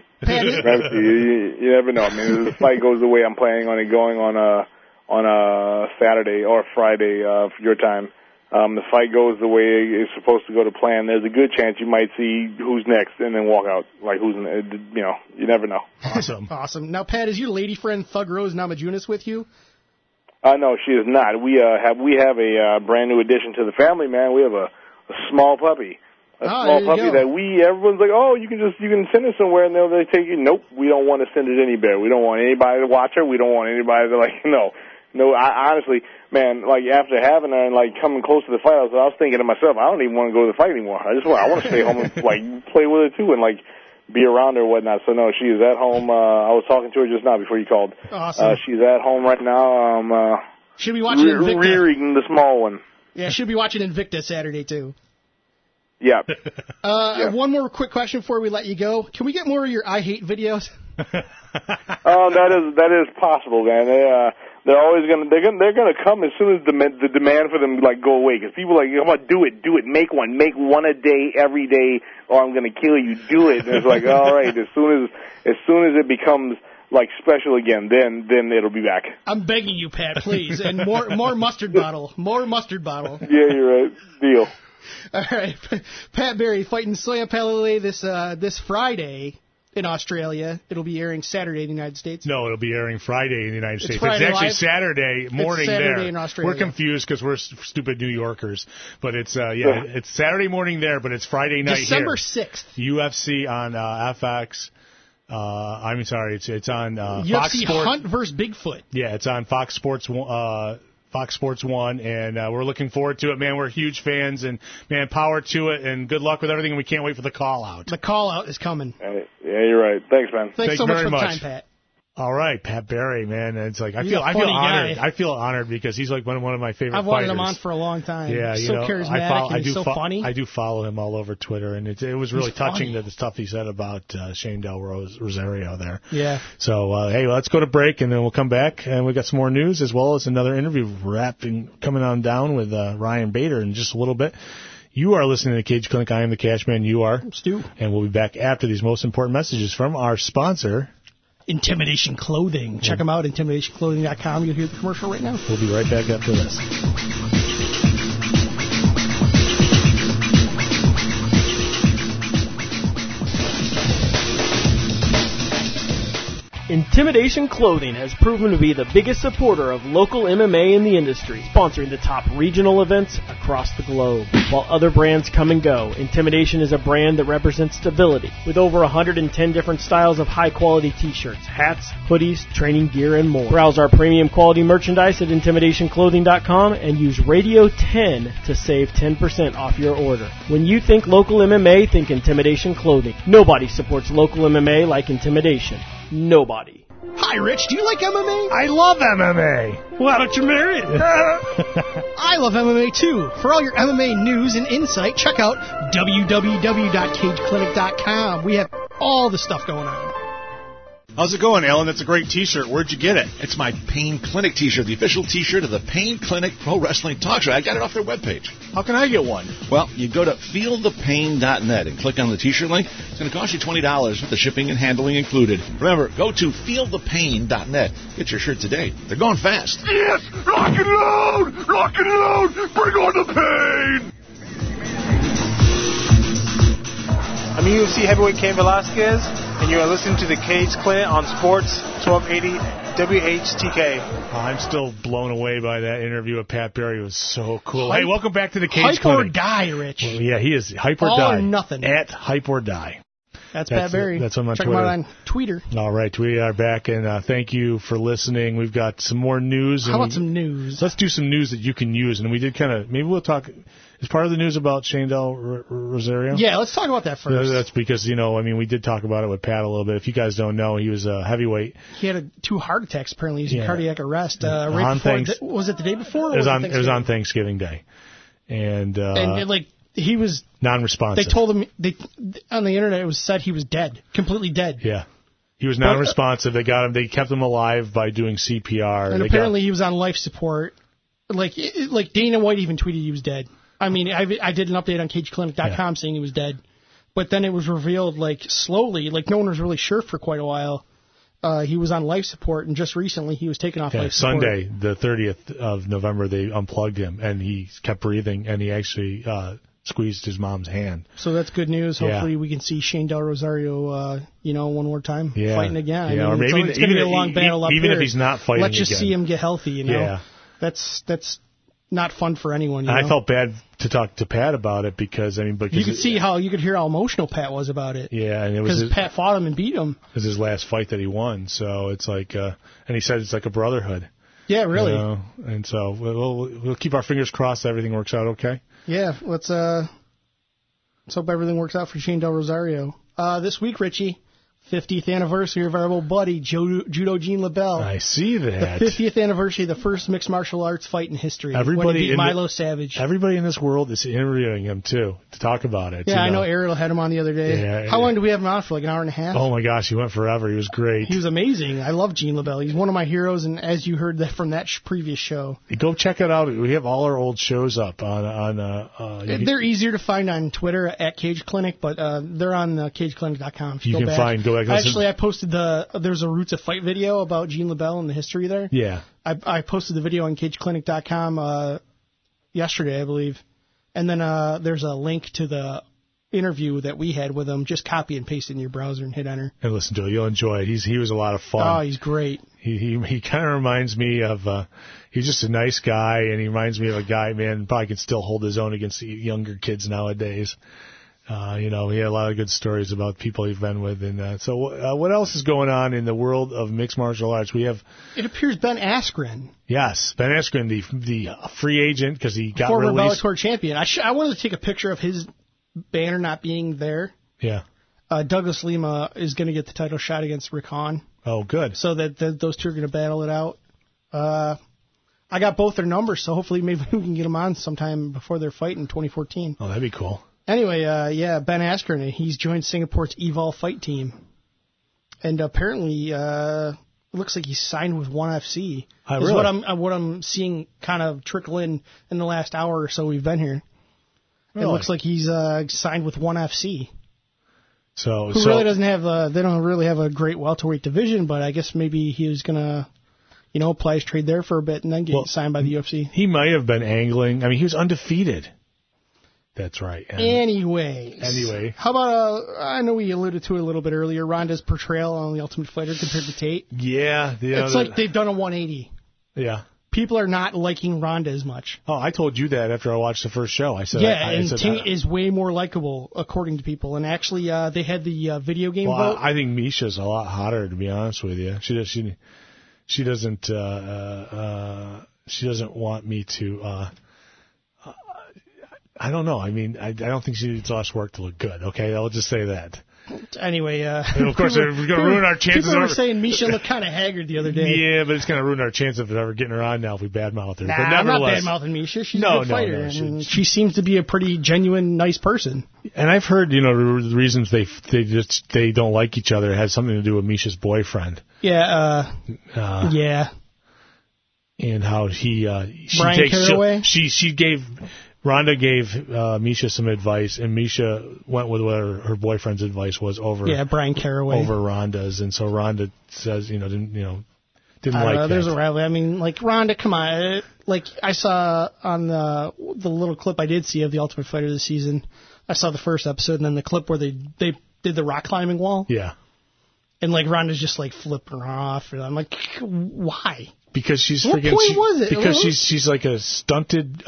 never know. I mean, if the fight goes the way I'm planning on it going on a Saturday or Friday for your time, the fight goes the way it's supposed to go to plan, there's a good chance you might see who's next and then walk out. Like, you never know. Awesome. Now, Pat, is your lady friend Thug Rose Namajunas with you? No, she is not. We have a brand new addition to the family, man. We have a small puppy. Small puppy that everyone's like, oh, you can send it somewhere and they take you. Nope, we don't want to send it anywhere. We don't want anybody to watch her. We don't want anybody to, like, no. I honestly, man, like, after having her and, like, coming close to the fight, I was thinking to myself, I don't even want to go to the fight anymore. I want to stay home and, like, play with her too and, like, be around her and whatnot. So, no, she is at home. I was talking to her just now before you called. Awesome. She's at home right now. Should be watching Invicta. Rearing the small one. Yeah, should be watching Invicta Saturday, too. Yeah. One more quick question before we let you go. Can we get more of your I Hate videos? Oh, that is possible, man. They're always gonna come as soon as the demand for them go away. Because people are like, come on, do it, make one a day, every day, or I'm gonna kill you. Do it. And it's like, all right, as soon as it becomes special again, then it'll be back. I'm begging you, Pat, please, and more mustard bottle, more mustard bottle. Yeah, you're right. Deal. All right, Pat Barry fighting Soya Palale this Friday in Australia. It'll be airing Saturday in the United States. No, it'll be airing Friday in the United States. Friday It's actually live. Saturday morning It's Saturday there. in Australia. We're confused because we're stupid New Yorkers, but it's it's Saturday morning there, but it's Friday night December here. 6th. UFC on FX. I'm sorry, it's on UFC Fox Sports. Hunt versus Bigfoot. Yeah, it's on Fox Sports 1, and we're looking forward to it, man. We're huge fans, and, man, power to it, and good luck with everything, and we can't wait for the call-out. The call-out is coming. Yeah, you're right. Thanks, man. Thanks so much for the time, Pat. All right, Pat Barry, man. It's like I He's feel a funny honored. guy. I feel honored because he's like one of my favorite I've wanted fighters. him on for a long time. Yeah, he's so charismatic and he's so funny. I do follow him all over Twitter, and it was really touching the stuff he said about Shane Del Rosario there. Yeah. So hey, let's go to break, and then we'll come back, and we got some more news as well as another interview coming on down with Ryan Bader in just a little bit. You are listening to Cage Clinic. I am the Cashman. You are Stu, and we'll be back after these most important messages from our sponsor, Intimidation Clothing. Check them out, intimidationclothing.com. You'll hear the commercial right now. We'll be right back after this. Intimidation Clothing has proven to be the biggest supporter of local MMA in the industry, sponsoring the top regional events across the globe. While other brands come and go, Intimidation is a brand that represents stability, with over 110 different styles of high-quality t-shirts, hats, hoodies, training gear, and more. Browse our premium quality merchandise at intimidationclothing.com and use Radio 10 to save 10% off your order. When you think local MMA, think Intimidation Clothing. Nobody supports local MMA like Intimidation. Nobody. Hi, Rich. Do you like MMA? I love MMA. Why don't you marry it? I love MMA, too. For all your MMA news and insight, check out www.cageclinic.com. We have all the stuff going on. How's it going, Alan? That's a great T-shirt. Where'd you get it? It's my Pain Clinic T-shirt, the official T-shirt of the Pain Clinic Pro Wrestling Talk Show. I got it off their webpage. How can I get one? Well, you go to feelthepain.net and click on the T-shirt link. It's going to cost you $20 with the shipping and handling included. Remember, go to feelthepain.net. Get your shirt today. They're going fast. Yes! Rock and load! Rock and load! Bring on the pain! I'm UFC heavyweight Cain Velasquez, and you are listening to the Cage Clinic on Sports 1280 WHTK. I'm still blown away by that interview with Pat Barry. It was so cool. Hey, welcome back to the Cage Hype Clinic. or die, Rich. Well, yeah, he is hype or All die. or nothing. At hype or die. That's Pat Barry. That's on my Check Twitter. him out on Twitter. All right, we are back, and thank you for listening. We've got some more news. How about some news? Let's do some news that you can use, and we did maybe we'll talk. Is part of the news about Shane Del Rosario? Yeah, let's talk about that first. That's because, we did talk about it with Pat a little bit. If you guys don't know, he was a heavyweight. He had 2 heart attacks, apparently. He's in cardiac arrest. Right before, was it the day before? It was on Thanksgiving Day. And he was non-responsive. They told him, on the internet, it was said he was dead, completely dead. Yeah. He was non-responsive. They got him. They kept him alive by doing CPR. And apparently he was on life support. Like Dana White even tweeted he was dead. I mean, I did an update on CageClinic.com saying he was dead. But then it was revealed, slowly, no one was really sure for quite a while. He was on life support, and just recently he was taken off life support. Sunday, the 30th of November, they unplugged him, and he kept breathing, and he actually squeezed his mom's hand. So that's good news. Hopefully we can see Shane Del Rosario, one more time fighting again. Yeah, or maybe it's going to be a long battle up even here. if he's not fighting Let's just again. see him get healthy, Yeah. That's not fun for anyone. I felt bad to talk to Pat about it because you could hear how emotional Pat was about it. Yeah, and it was because Pat fought him and beat him. It was his last fight that he won, so it's like, and he said it's like a brotherhood. Yeah, really. And so we'll keep our fingers crossed that everything works out okay. Yeah, let's hope everything works out for Shane Del Rosario. This week, Richie, 50th anniversary of our old buddy, Judo Gene LaBelle. I see that. The 50th anniversary of the first mixed martial arts fight in history. Everybody when he beat Milo Savage. Everybody in this world is interviewing him, too, to talk about it. Yeah, I know Ariel had him on the other day. Yeah, How long did we have him on for, like an hour and a half? Oh, my gosh, he went forever. He was great. He was amazing. I love Gene LaBelle. He's one of my heroes, and as you heard from that previous show. Go check it out. We have all our old shows up on they're easier to find on Twitter at Cage Clinic, but they're on cageclinic.com. You can find. Go back. Actually, I posted there's a Roots of Fight video about Gene LaBelle and the history there. Yeah. I posted the video on cageclinic.com yesterday, I believe. And then there's a link to the interview that we had with him. Just copy and paste it in your browser and hit enter. And listen to it. You'll enjoy it. He was a lot of fun. Oh, he's great. He kind of reminds me of he's just a nice guy, and he reminds me of a guy, man, probably can still hold his own against the younger kids nowadays. He had a lot of good stories about people he's been with. And so what else is going on in the world of mixed martial arts? We have... It appears Ben Askren. Yes, Ben Askren, the free agent, because he got former released. Former Bellator champion. I wanted to take a picture of his banner not being there. Yeah. Douglas Lima is going to get the title shot against Rick Hahn. Oh, good. So that those two are going to battle it out. I got both their numbers, so hopefully maybe we can get them on sometime before their fight in 2014. Oh, that'd be cool. Anyway, Ben Askren, he's joined Singapore's Evolve Fight Team. And apparently, it looks like he's signed with ONE FC. Really? What I'm seeing kind of trickle in the last hour or so we've been here. Really? It looks like he's signed with ONE FC. Who really doesn't have they don't really have a great welterweight division, but I guess maybe he was gonna, apply his trade there for a bit and then get signed by the UFC. He might have been angling. I mean, he was undefeated. That's right. Anyway, how about I know we alluded to it a little bit earlier, Ronda's portrayal on The Ultimate Fighter compared to Tate. Yeah, it's like they've done a 180. Yeah. People are not liking Ronda as much. Oh, I told you that after I watched the first show. I said, Tate is way more likable, according to people. And actually, they had the video game vote. I think Misha's a lot hotter, to be honest with you. She doesn't want me to. I don't know. I mean, I don't think she needs less work to look good. Okay, I'll just say that. Anyway, and of course, we're going to ruin our chances. People were saying Misha looked kind of haggard the other day. Yeah, but it's going to ruin our chance of ever getting her on now if we badmouth her. Nah, but I'm not badmouthing Misha. She's a good fighter. And she seems to be a pretty genuine, nice person. And I've heard, the reasons they don't like each other has something to do with Misha's boyfriend. Yeah. Yeah. And how Brian Caraway? Ronda gave Misha some advice, and Misha went with what her boyfriend's advice was over. Yeah, Brian Caraway over Ronda's, and so Ronda says, didn't like that. There's a rivalry. I mean, like Ronda, come on. Like I saw on the little clip I did see of the Ultimate Fighter this season. I saw the first episode, and then the clip where they did the rock climbing wall. Yeah. And like Ronda's just like flipping her off, and I'm like, why? Because she's what freaking. What point was it? Because she's like a stunted.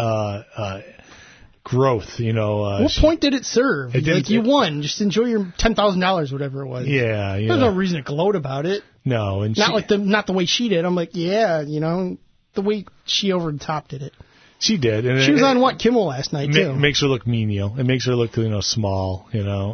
Growth, What point did it serve? You won. Just enjoy your $10,000, whatever it was. Yeah, There's no reason to gloat about it. No, and not the way she did. I'm like, the way she over the top did it. She did. And she was on Kimmel last night too. Makes her look menial. It makes her look small.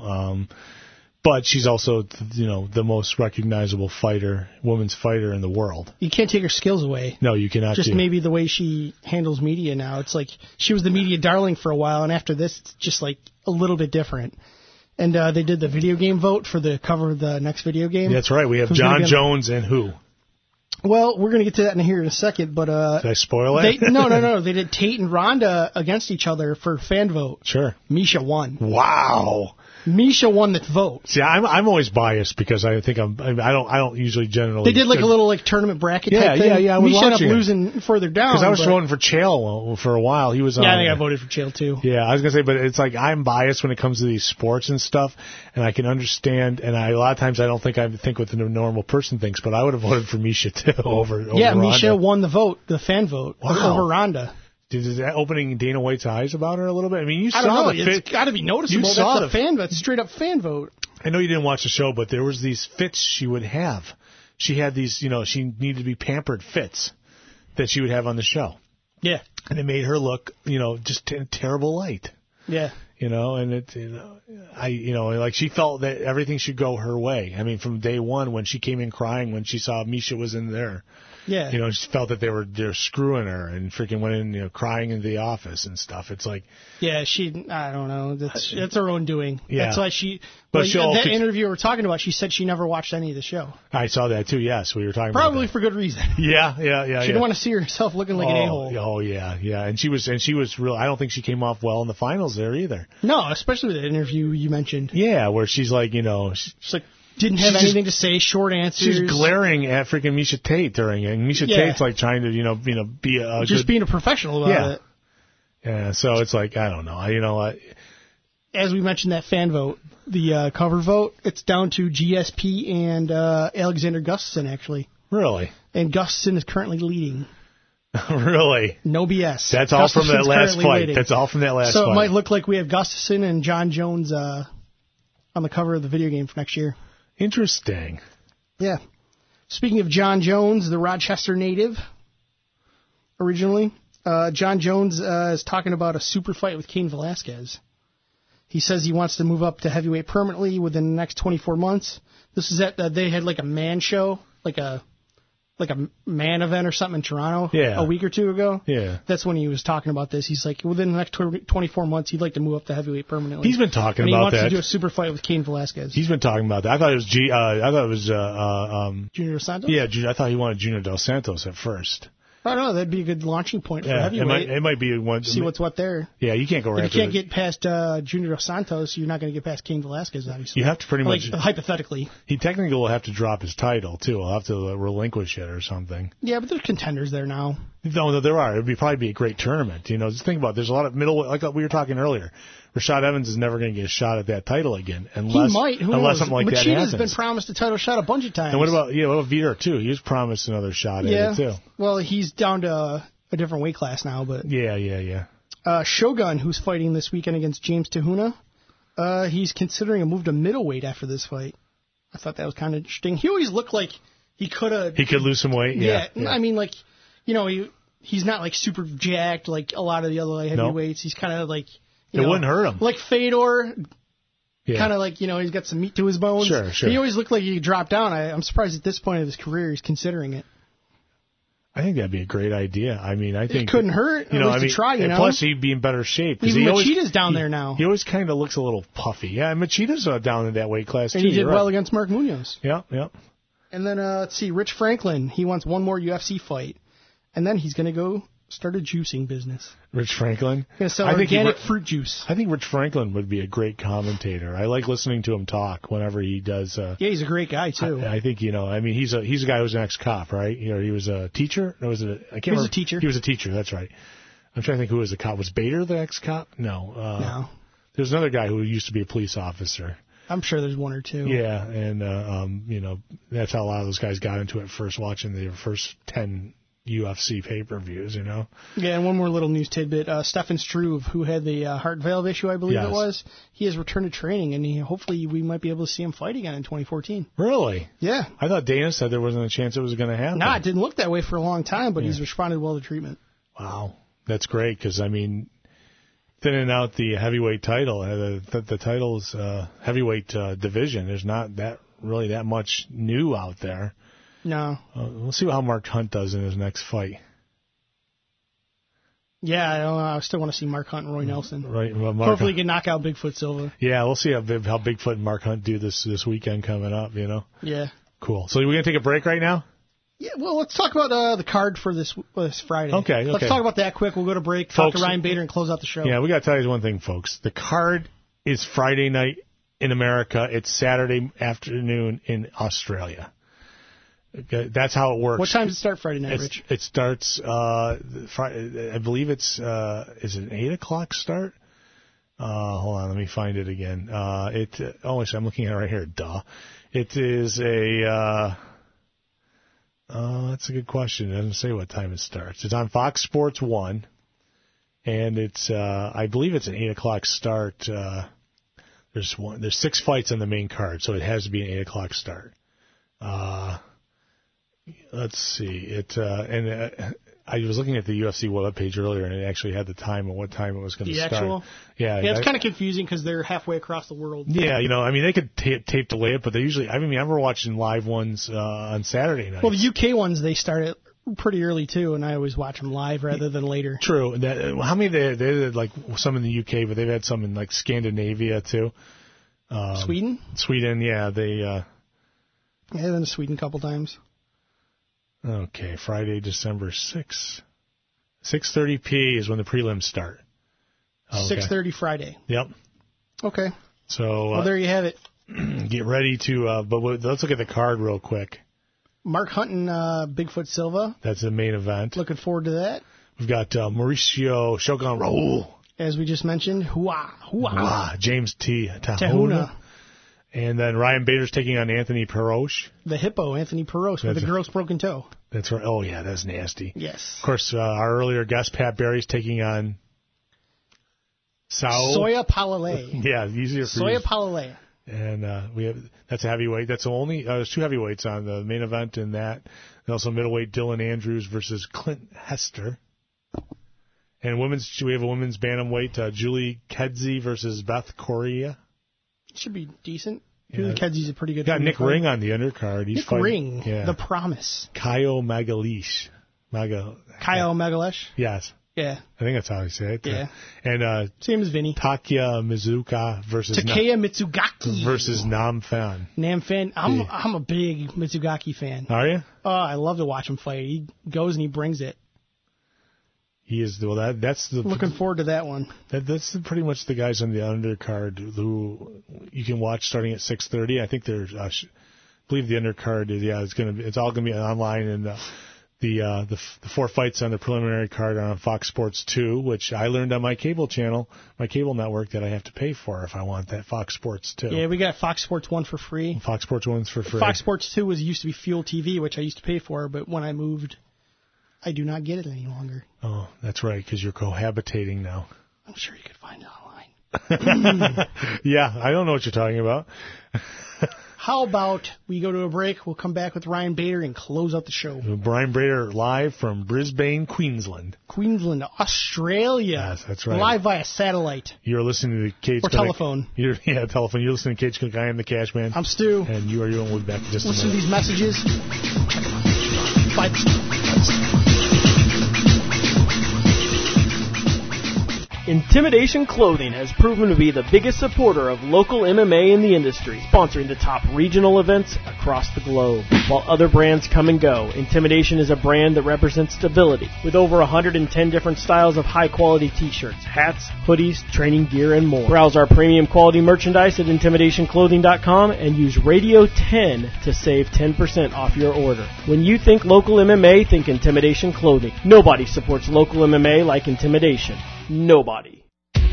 But she's also the most recognizable women's fighter in the world. You can't take her skills away. No, you cannot. Just maybe the way she handles media now. It's like she was the media darling for a while, and after this, it's just like a little bit different. And they did the video game vote for the cover of the next video game. That's right. We have John Jones and who? Well, we're going to get to that in a second, but... Did I spoil it? No. They did Tate and Ronda against each other for fan vote. Sure. Misha won. Wow. Misha won the vote. See, I'm always biased because I think I don't usually generally. They did like a little tournament bracket type thing. Yeah. Misha ended up losing further down. Because I was voting for Chael for a while. He was. Yeah, I think I voted for Chael too. Yeah, I was gonna say, but it's like I'm biased when it comes to these sports and stuff, and I can understand. And a lot of times I don't think what the normal person thinks, but I would have voted for Misha too over Yeah, Ronda. Misha won the vote, the fan vote over Ronda. Is that opening Dana White's eyes about her a little bit? I mean, I don't know. It's got to be noticeable. That's straight up fan vote. I know you didn't watch the show, but there was these fits she would have. She had these, she needed to be pampered fits that she would have on the show. Yeah. And it made her look, just in a terrible light. Yeah. And like she felt that everything should go her way. I mean, from day one when she came in crying when she saw Misha was in there. Yeah. She felt that they're screwing her and freaking went in, crying into the office and stuff. It's like. Yeah, I don't know. That's her own doing. Yeah. That's why that interview we were talking about, she said she never watched any of the show. I saw that too, yes. We were talking about Probably for good reason. Yeah. She didn't want to see herself looking like an a-hole. Oh, yeah. And she was real. I don't think she came off well in the finals there either. No, especially the interview you mentioned. Yeah, where she's like, she's like, didn't have anything to say, short answers. She's glaring at freaking Misha Tate during it. And Misha Tate's like trying to, be a just being a professional about it. Yeah, so it's like, I don't know. As we mentioned, that fan vote, the cover vote, it's down to GSP and Alexander Gustafsson, actually. Really? And Gustafsson is currently leading. Really? No BS. That's all from that last fight. Leading. That's all from that last fight. So it might look like we have Gustafsson and John Jones on the cover of the video game for next year. Interesting. Yeah. Speaking of John Jones, the Rochester native, originally, John Jones is talking about a super fight with Cain Velasquez. He says he wants to move up to heavyweight permanently within the next 24 months. This is they had like a man show, like a man event or something in Toronto a week or two ago. Yeah. That's when he was talking about this. He's like, within the next 24 months, he'd like to move up to heavyweight permanently. He's been talking about that. He wants to do a super fight with Cain Velasquez. He's been talking about that. I thought it was Junior Dos Santos? Yeah, I thought he wanted Junior Dos Santos at first. I don't know. That'd be a good launching point for heavyweight. It might be one. See what's what there. Yeah, you can't go right. If you can't get past Junior Dos Santos, you're not going to get past Cain Velasquez, obviously. You have to pretty much. Hypothetically. He technically will have to drop his title, too. He'll have to relinquish it or something. Yeah, but there's contenders there now. No, there are. It would probably be a great tournament. Just think about it. There's a lot of middleweight, like we were talking earlier. Rashad Evans is never going to get a shot at that title again unless something like that happens. Machida's been promised a title shot a bunch of times. And what about Vitor too? He was promised another shot at it too. Well, he's down to a different weight class now, but yeah. Shogun, who's fighting this weekend against James Tahuna, he's considering a move to middleweight after this fight. I thought that was kind of interesting. He always looked like he could lose some weight. Yeah. I mean, like he's not like super jacked like a lot of the other heavyweights. He's kind of like. It wouldn't hurt him. Like Fedor, kind of like, he's got some meat to his bones. Sure. He always looked like he could drop down. I'm surprised at this point of his career he's considering it. I think that'd be a great idea. I mean, I think... It couldn't hurt. To try, And plus, he'd be in better shape. Even Machida's down there now. He always kind of looks a little puffy. Yeah, Machida's down in that weight class, and too. And he did well against Mark Munoz. Yeah. And then, let's see, Rich Franklin. He wants one more UFC fight. And then he's going to go start a juicing business. Rich Franklin? Going to sell organic fruit juice. I think Rich Franklin would be a great commentator. I like listening to him talk whenever he does. Yeah, he's a great guy, too. I think, he's a guy who's an ex-cop, right? He was a teacher? Or was it I can't remember. He was a teacher. He was a teacher, that's right. I'm trying to think who was the cop. Was Bader the ex-cop? No. No. There's another guy who used to be a police officer. I'm sure there's one or two. Yeah, and, that's how a lot of those guys got into it first, watching their first 10 UFC pay-per-views, Yeah, and one more little news tidbit. Stefan Struve, who had the heart valve issue, I believe it was, he has returned to training, and hopefully we might be able to see him fight again in 2014. Really? Yeah. I thought Dana said there wasn't a chance it was going to happen. No, it didn't look that way for a long time, but he's responded well to treatment. Wow. That's great, because, thinning out the heavyweight title, the title's heavyweight division, there's not really that much new out there. No. We'll see how Mark Hunt does in his next fight. Yeah, I don't know. I still want to see Mark Hunt and Roy Nelson. Right. Well, hopefully he can knock out Bigfoot Silva. Yeah, we'll see how Bigfoot and Mark Hunt do this weekend coming up, Yeah. Cool. So we're going to take a break right now? Yeah, well, let's talk about the card for this Friday. Okay. Let's talk about that quick. We'll go to break, talk to Ryan Bader, and close out the show. Yeah, we got to tell you one thing, folks. The card is Friday night in America. It's Saturday afternoon in Australia. That's how it works. What time does it start Friday night, Rich? It starts, Friday, I believe it's, is it an 8 o'clock start? Hold on, let me find it again. I'm looking at it right here, duh. It is that's a good question. It doesn't say what time it starts. It's on Fox Sports 1, and it's, I believe it's an 8 o'clock start. There's 6 fights on the main card, so it has to be an 8 o'clock start. Let's see. I was looking at the UFC webpage earlier, and it actually had the time and what time it was going to start. The actual? Yeah, it's kind of confusing because they're halfway across the world. Yeah, they could tape delay it, but they usually, I remember watching live ones on Saturday nights. Well, the UK ones, they start pretty early, too, and I always watch them live rather than later. True. How many they did, like, some in the UK, but they've had some in, like, Scandinavia, too. Sweden? Sweden, yeah. Yeah, I've been to Sweden a couple times. Okay, Friday, December 6th. 6:30 is when the prelims start. Okay. 6:30 Friday. Yep. Okay. So well, there you have it. Get ready to. But let's look at the card real quick. Mark Hunt and Bigfoot Silva. That's the main event. Looking forward to that. We've got Mauricio Shogun Raul. As we just mentioned, James T. Tahuna. And then Ryan Bader's taking on Anthony Perosh. The hippo, Anthony Perosh, with a gross broken toe. That's right. Oh, yeah, that's nasty. Yes. Of course, our earlier guest, Pat Barry's taking on Soya Palale. Yeah, easier for Soya Palale. And that's a heavyweight. That's only there's two heavyweights on the main event in that. And also middleweight Dylan Andrews versus Clint Hester. And we have a women's bantamweight, Julie Kedzie versus Beth Correa. Should be decent. Julie Kedzie's a pretty good. Got Nick Ring on the undercard. He's Nick Ring, the promise. Kyle Magalesh. Kyle Magalesh? Yes. Yeah. I think that's how you say it. Yeah. And same as Vinny. Takeya Mizuka versus Takeya Mitsugaki versus Nam Fan. Nam Fan. I'm a big Mitsugaki fan. Are you? Oh, I love to watch him fight. He goes and he brings it. He is that's the looking forward to that one. That's pretty much the guys on the undercard who you can watch starting at 6:30. I think there's I believe the undercard is it's all gonna be online, and the four fights on the preliminary card are on Fox Sports 2, which I learned on my cable channel, my cable network, that I have to pay for if I want that Fox Sports 2. Yeah, we got Fox Sports 1 for free. Fox Sports 1's for free. Fox Sports 2 used to be Fuel TV, which I used to pay for, but when I moved, I do not get it any longer. Oh, that's right, because you're cohabitating now. I'm sure you could find it online. Yeah, I don't know what you're talking about. How about we go to a break? We'll come back with Ryan Bader and close out the show. Brian Bader live from Brisbane, Queensland. Queensland, Australia. Yes, that's right. Live via satellite. You're listening to the Cage Clinic. Or telephone. Telephone. You're listening to Cage Clinic. I am the Cash Man. I'm Stu. And you are your own. We'll be back in just a minute. Listen to these messages. Check them out. Bye. Intimidation Clothing has proven to be the biggest supporter of local MMA in the industry, sponsoring the top regional events across the globe. While other brands come and go, Intimidation is a brand that represents stability, with over 110 different styles of high-quality t-shirts, hats, hoodies, training gear, and more. Browse our premium quality merchandise at IntimidationClothing.com and use Radio 10 to save 10% off your order. When you think local MMA, think Intimidation Clothing. Nobody supports local MMA like Intimidation. Nobody.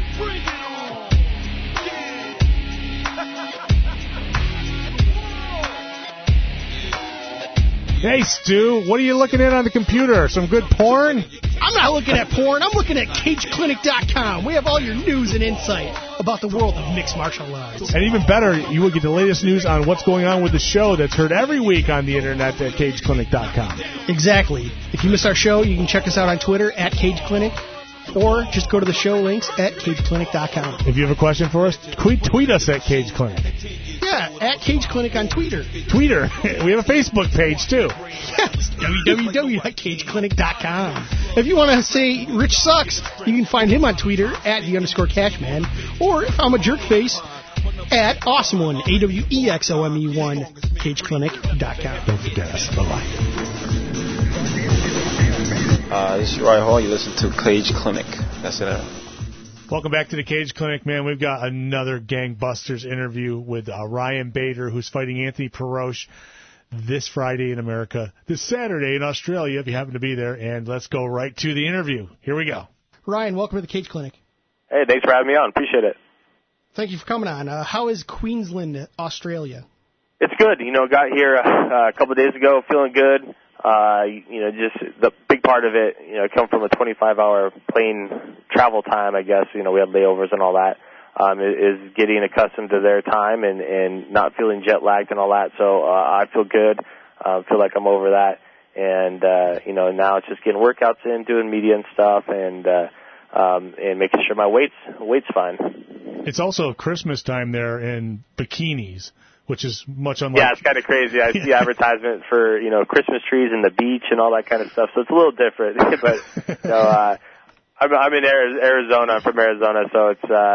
Hey, Stu, what are you looking at on the computer? Some good porn? I'm not looking at porn. I'm looking at CageClinic.com. We have all your news and insight about the world of mixed martial arts. And even better, you will get the latest news on what's going on with the show that's heard every week on the internet at CageClinic.com. Exactly. If you missed our show, you can check us out on Twitter at CageClinic. Or just go to the show links at CageClinic.com. If you have a question for us, tweet us at Cage Clinic. Yeah, at Cage Clinic on Twitter. Twitter. We have a Facebook page, too. Yes, www.cageclinic.com. If you want to say Rich sucks, you can find him on Twitter at @the_Cashman. Or if I'm a jerkface, at Awesome1, AWEXOME1, CageClinic.com. Don't forget us. Bye-bye. This is Roy Hall. You listen to Cage Clinic. That's it. Welcome back to the Cage Clinic, man. We've got another gangbusters interview with Ryan Bader, who's fighting Anthony Perosh this Friday in America, this Saturday in Australia, if you happen to be there. And let's go right to the interview. Here we go. Ryan, welcome to the Cage Clinic. Hey, thanks for having me on. Appreciate it. Thank you for coming on. How is Queensland, Australia? It's good. Got here a couple of days ago, feeling good. Just the big part of it, come from a 25-hour plane travel time, I guess. We had layovers and all that, is getting accustomed to their time and not feeling jet lagged and all that. So I feel good. Feel like I'm over that. And now it's just getting workouts in, doing media and stuff, and making sure my weight's fine. It's also Christmas time there in bikinis, which is much unlike... Yeah, it's kind of crazy. I see advertisement for, Christmas trees and the beach and all that kind of stuff, so it's a little different. But, I'm in Arizona. I'm from Arizona, so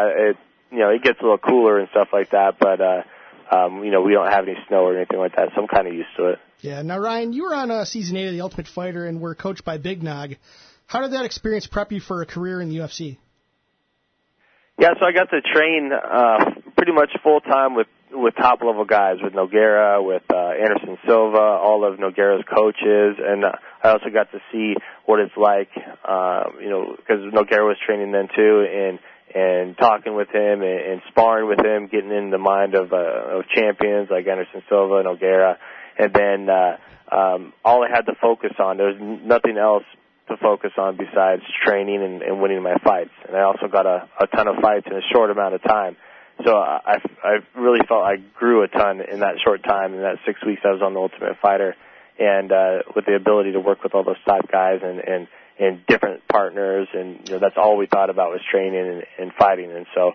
it gets a little cooler and stuff like that, but, we don't have any snow or anything like that, so I'm kind of used to it. Yeah. Now, Ryan, you were on Season 8 of The Ultimate Fighter and were coached by Big Nog. How did that experience prep you for a career in the UFC? Yeah, so I got to train pretty much full-time with top-level guys, with Nogueira, with Anderson Silva, all of Nogueira's coaches, and I also got to see what it's like, because Nogueira was training then too, and talking with him and sparring with him, getting in the mind of champions like Anderson Silva, Nogueira, and then all I had to focus on, there was nothing else to focus on besides training and winning my fights. And I also got a ton of fights in a short amount of time. So I really felt I grew a ton in that short time, in that 6 weeks I was on The Ultimate Fighter, and with the ability to work with all those top guys and different partners, and that's all we thought about was training and fighting. And so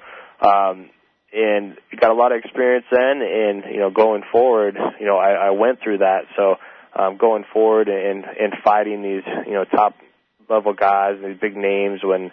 and got a lot of experience then, and going forward, I went through that. So going forward and fighting these top level guys and these big names, when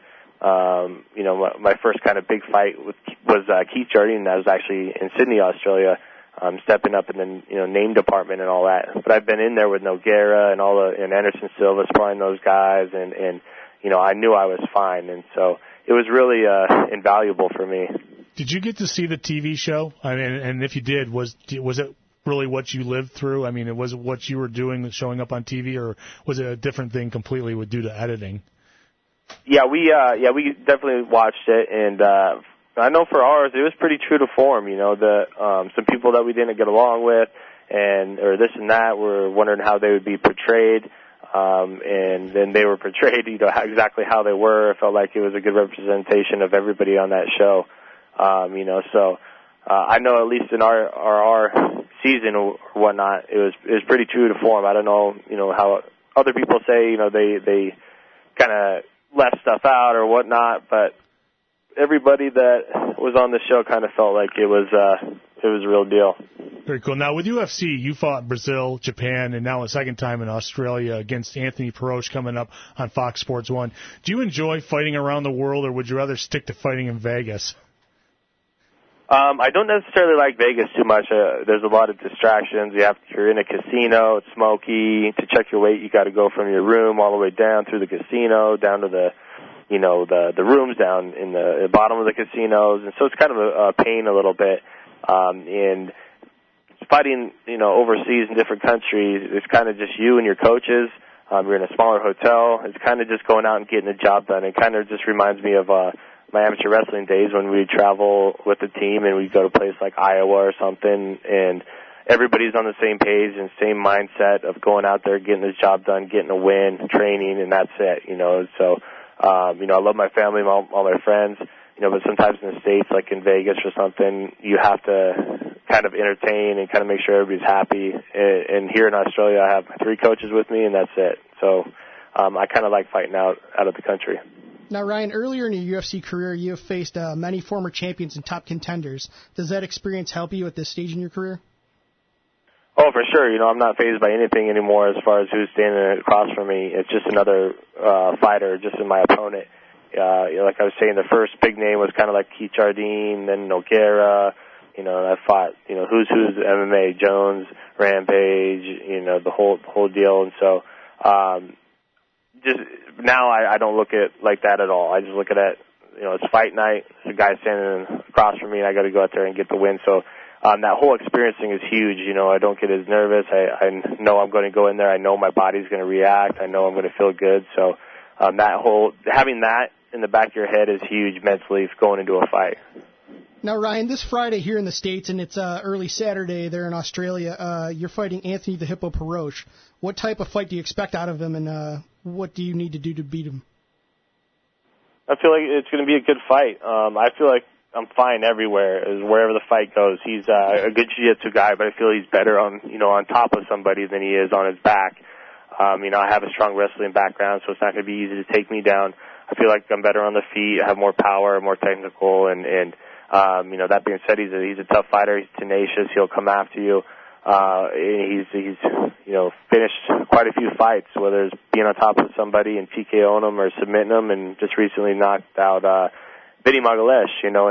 my first kind of big fight was Keith Jardine. That was actually in Sydney, Australia, stepping up in the name department and all that. But I've been in there with Nogueira and Anderson Silva, sparring those guys, and I knew I was fine, and so it was really invaluable for me. Did you get to see the TV show? I mean, and if you did, was it really what you lived through? I mean, was it what you were doing, showing up on TV, or was it a different thing completely due to editing? Yeah, we definitely watched it, and I know for ours it was pretty true to form. Some people that we didn't get along with, or this and that, were wondering how they would be portrayed, and then they were portrayed, exactly how they were. It felt like it was a good representation of everybody on that show, So I know at least in our season or whatnot, it was pretty true to form. I don't know, how other people say, they kind of left stuff out or whatnot, but everybody that was on the show kind of felt like it was a real deal. Very cool. Now, with UFC, you fought in Brazil, Japan, and now a second time in Australia against Anthony Perosh coming up on Fox Sports 1. Do you enjoy fighting around the world, or would you rather stick to fighting in Vegas? I don't necessarily like Vegas too much. There's a lot of distractions. You're in a casino, it's smoky. To check your weight, you got to go from your room all the way down through the casino, down to the rooms down in the bottom of the casinos, and so it's kind of a pain a little bit. And fighting, overseas in different countries, it's kind of just you and your coaches. You're in a smaller hotel. It's kind of just going out and getting the job done. It kind of just reminds me of my amateur wrestling days when we'd travel with the team and we'd go to a place like Iowa or something, and everybody's on the same page and same mindset of going out there, getting this job done, getting a win, training, and that's it, So, I love my family, all my friends, but sometimes in the States, like in Vegas or something, you have to kind of entertain and kind of make sure everybody's happy. And here in Australia, I have 3 coaches with me, and that's it. So I kind of like fighting out of the country. Now, Ryan, earlier in your UFC career, you have faced many former champions and top contenders. Does that experience help you at this stage in your career? Oh, for sure. I'm not fazed by anything anymore as far as who's standing across from me. It's just another fighter, just my opponent. Like I was saying, the first big name was kind of like Keith Jardine, then Nogueira. I fought, who's MMA, Jones, Rampage, the whole deal. And so, just now I don't look at like that at all. I just look at it, it's fight night. There's a guy standing across from me, and I got to go out there and get the win. So that whole experiencing is huge. I don't get as nervous. I know I'm going to go in there. I know my body's going to react. I know I'm going to feel good. So having that in the back of your head is huge mentally going into a fight. Now, Ryan, this Friday here in the States, and it's early Saturday there in Australia, you're fighting Anthony the Hippo Perosh. What type of fight do you expect out of him, and what do you need to do to beat him? I feel like it's going to be a good fight. I feel like I'm fine everywhere, wherever the fight goes. He's a good jiu-jitsu guy, but I feel he's better on top of somebody than he is on his back. I have a strong wrestling background, so it's not going to be easy to take me down. I feel like I'm better on the feet, I have more power, more technical, and that being said, he's a tough fighter. He's tenacious. He'll come after you. He's finished quite a few fights, whether it's being on top of somebody and TKOing them or submitting them, and just recently knocked out Vinny Magalesh,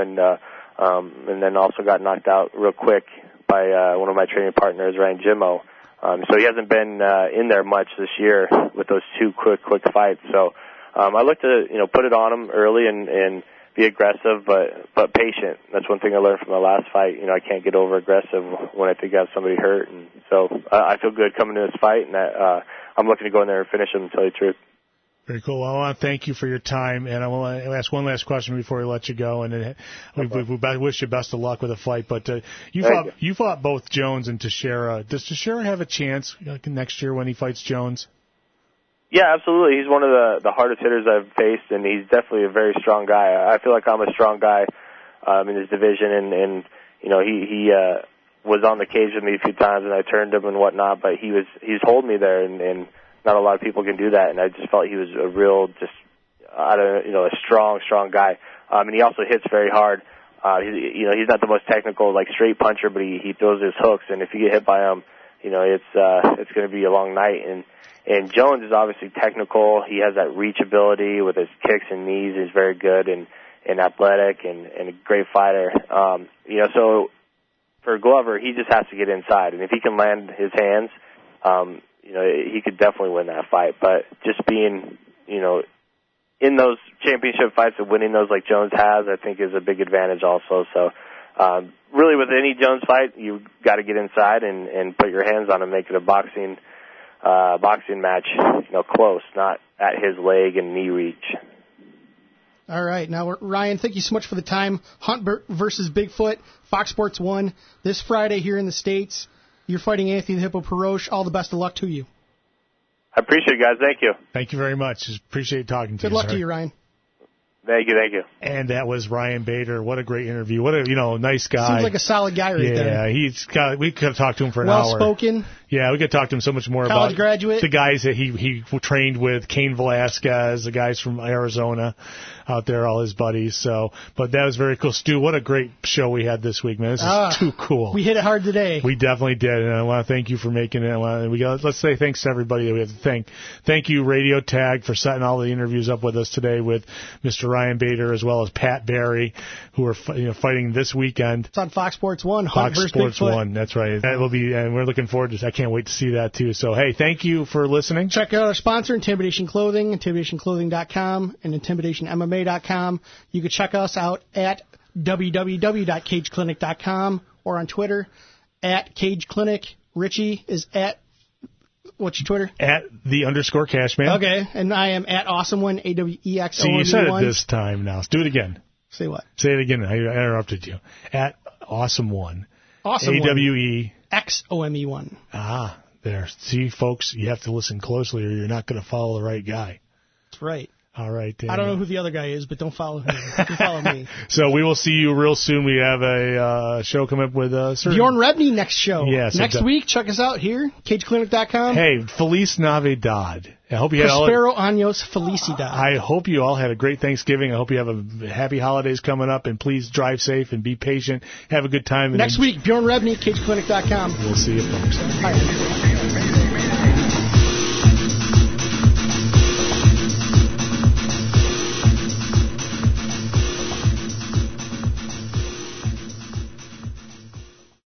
and then also got knocked out real quick by one of my training partners, Ryan Jimmo. So he hasn't been in there much this year with those two quick fights. So I look to put it on him early and be aggressive, but patient. That's one thing I learned from my last fight. I can't get over aggressive when I think I have somebody hurt, and so I feel good coming to this fight, and that I'm looking to go in there and finish him, to tell you the truth. Very cool. Well, I want to thank you for your time, and I want to ask one last question before we let you go. And we wish you best of luck with the fight. But you fought both Jones and Teixeira. Does Teixeira have a chance next year when he fights Jones? Yeah, absolutely. He's one of the hardest hitters I've faced, and he's definitely a very strong guy. I feel like I'm a strong guy in his division, and he was on the cage with me a few times, and I turned him and whatnot. But he's holding me there, and not a lot of people can do that. And I just felt he was a real, a strong guy. And he also hits very hard. He's not the most technical, straight puncher, but he throws his hooks, and if you get hit by him, it's going to be a long night. And Jones is obviously technical. He has that reach ability with his kicks and knees. He's very good and athletic and a great fighter. So for Glover, he just has to get inside. And if he can land his hands, he could definitely win that fight. But just being, in those championship fights and winning those like Jones has, I think is a big advantage also. So really with any Jones fight, you've got to get inside and put your hands on him, make it a boxing match, close, not at his leg and knee reach. All right. Now, Ryan, thank you so much for the time. Hunt versus Bigfoot, Fox Sports 1, this Friday here in the States. You're fighting Anthony the Hippo Perosh. All the best of luck to you. I appreciate it, guys. Thank you. Thank you very much. Appreciate talking to you. Good luck to you, Ryan. Thank you. And that was Ryan Bader. What a great interview. What a nice guy. Seems like a solid guy there. Yeah, we could have talked to him for an hour. Well spoken. Yeah, we could talk to him so much more College about graduate. The guys that he trained with, Cain Velasquez, the guys from Arizona out there, all his buddies. But that was very cool. Stu, what a great show we had this week, man. This is too cool. We hit it hard today. We definitely did, and I want to thank you for making it. Let's say thanks to everybody that we have to thank. Thank you, Radio Tag, for setting all the interviews up with us today with Mr. Ryan Bader as well as Pat Barry, who are fighting this weekend. It's on Fox Sports 1. Hunt Fox Sports Bigfoot. 1, that's right. That will be, and we're looking forward to. I can't wait to see that too. So hey, thank you for listening. Check out our sponsor, Intimidation Clothing, IntimidationClothing.com, and IntimidationMMA.com. You can check us out at www.cageclinic.com or on Twitter at Cage Clinic. Richie is at, what's your Twitter? At _Cashman. Okay, and I am at Awesome1, AWEXOME1. See, you said it this time now. Do it again. Say what? Say it again. I interrupted you. At Awesome1. Awesome1. AWEXOME1. Ah, there. See, folks, you have to listen closely or you're not going to follow the right guy. That's right. All right, Dan. I don't know who the other guy is, but don't follow him. You follow me. So we will see you real soon. We have a show coming up with Bjorn Rebney next show. Yes. Next week, check us out here, CageClinic.com. Hey, Feliz Navidad. I hope you had Prospero Años Felicidad. I hope you all had a great Thanksgiving. I hope you have a happy holidays coming up, and please drive safe and be patient. Have a good time. Next week, Bjorn Rebney, CageClinic.com. We'll see you, folks. Bye.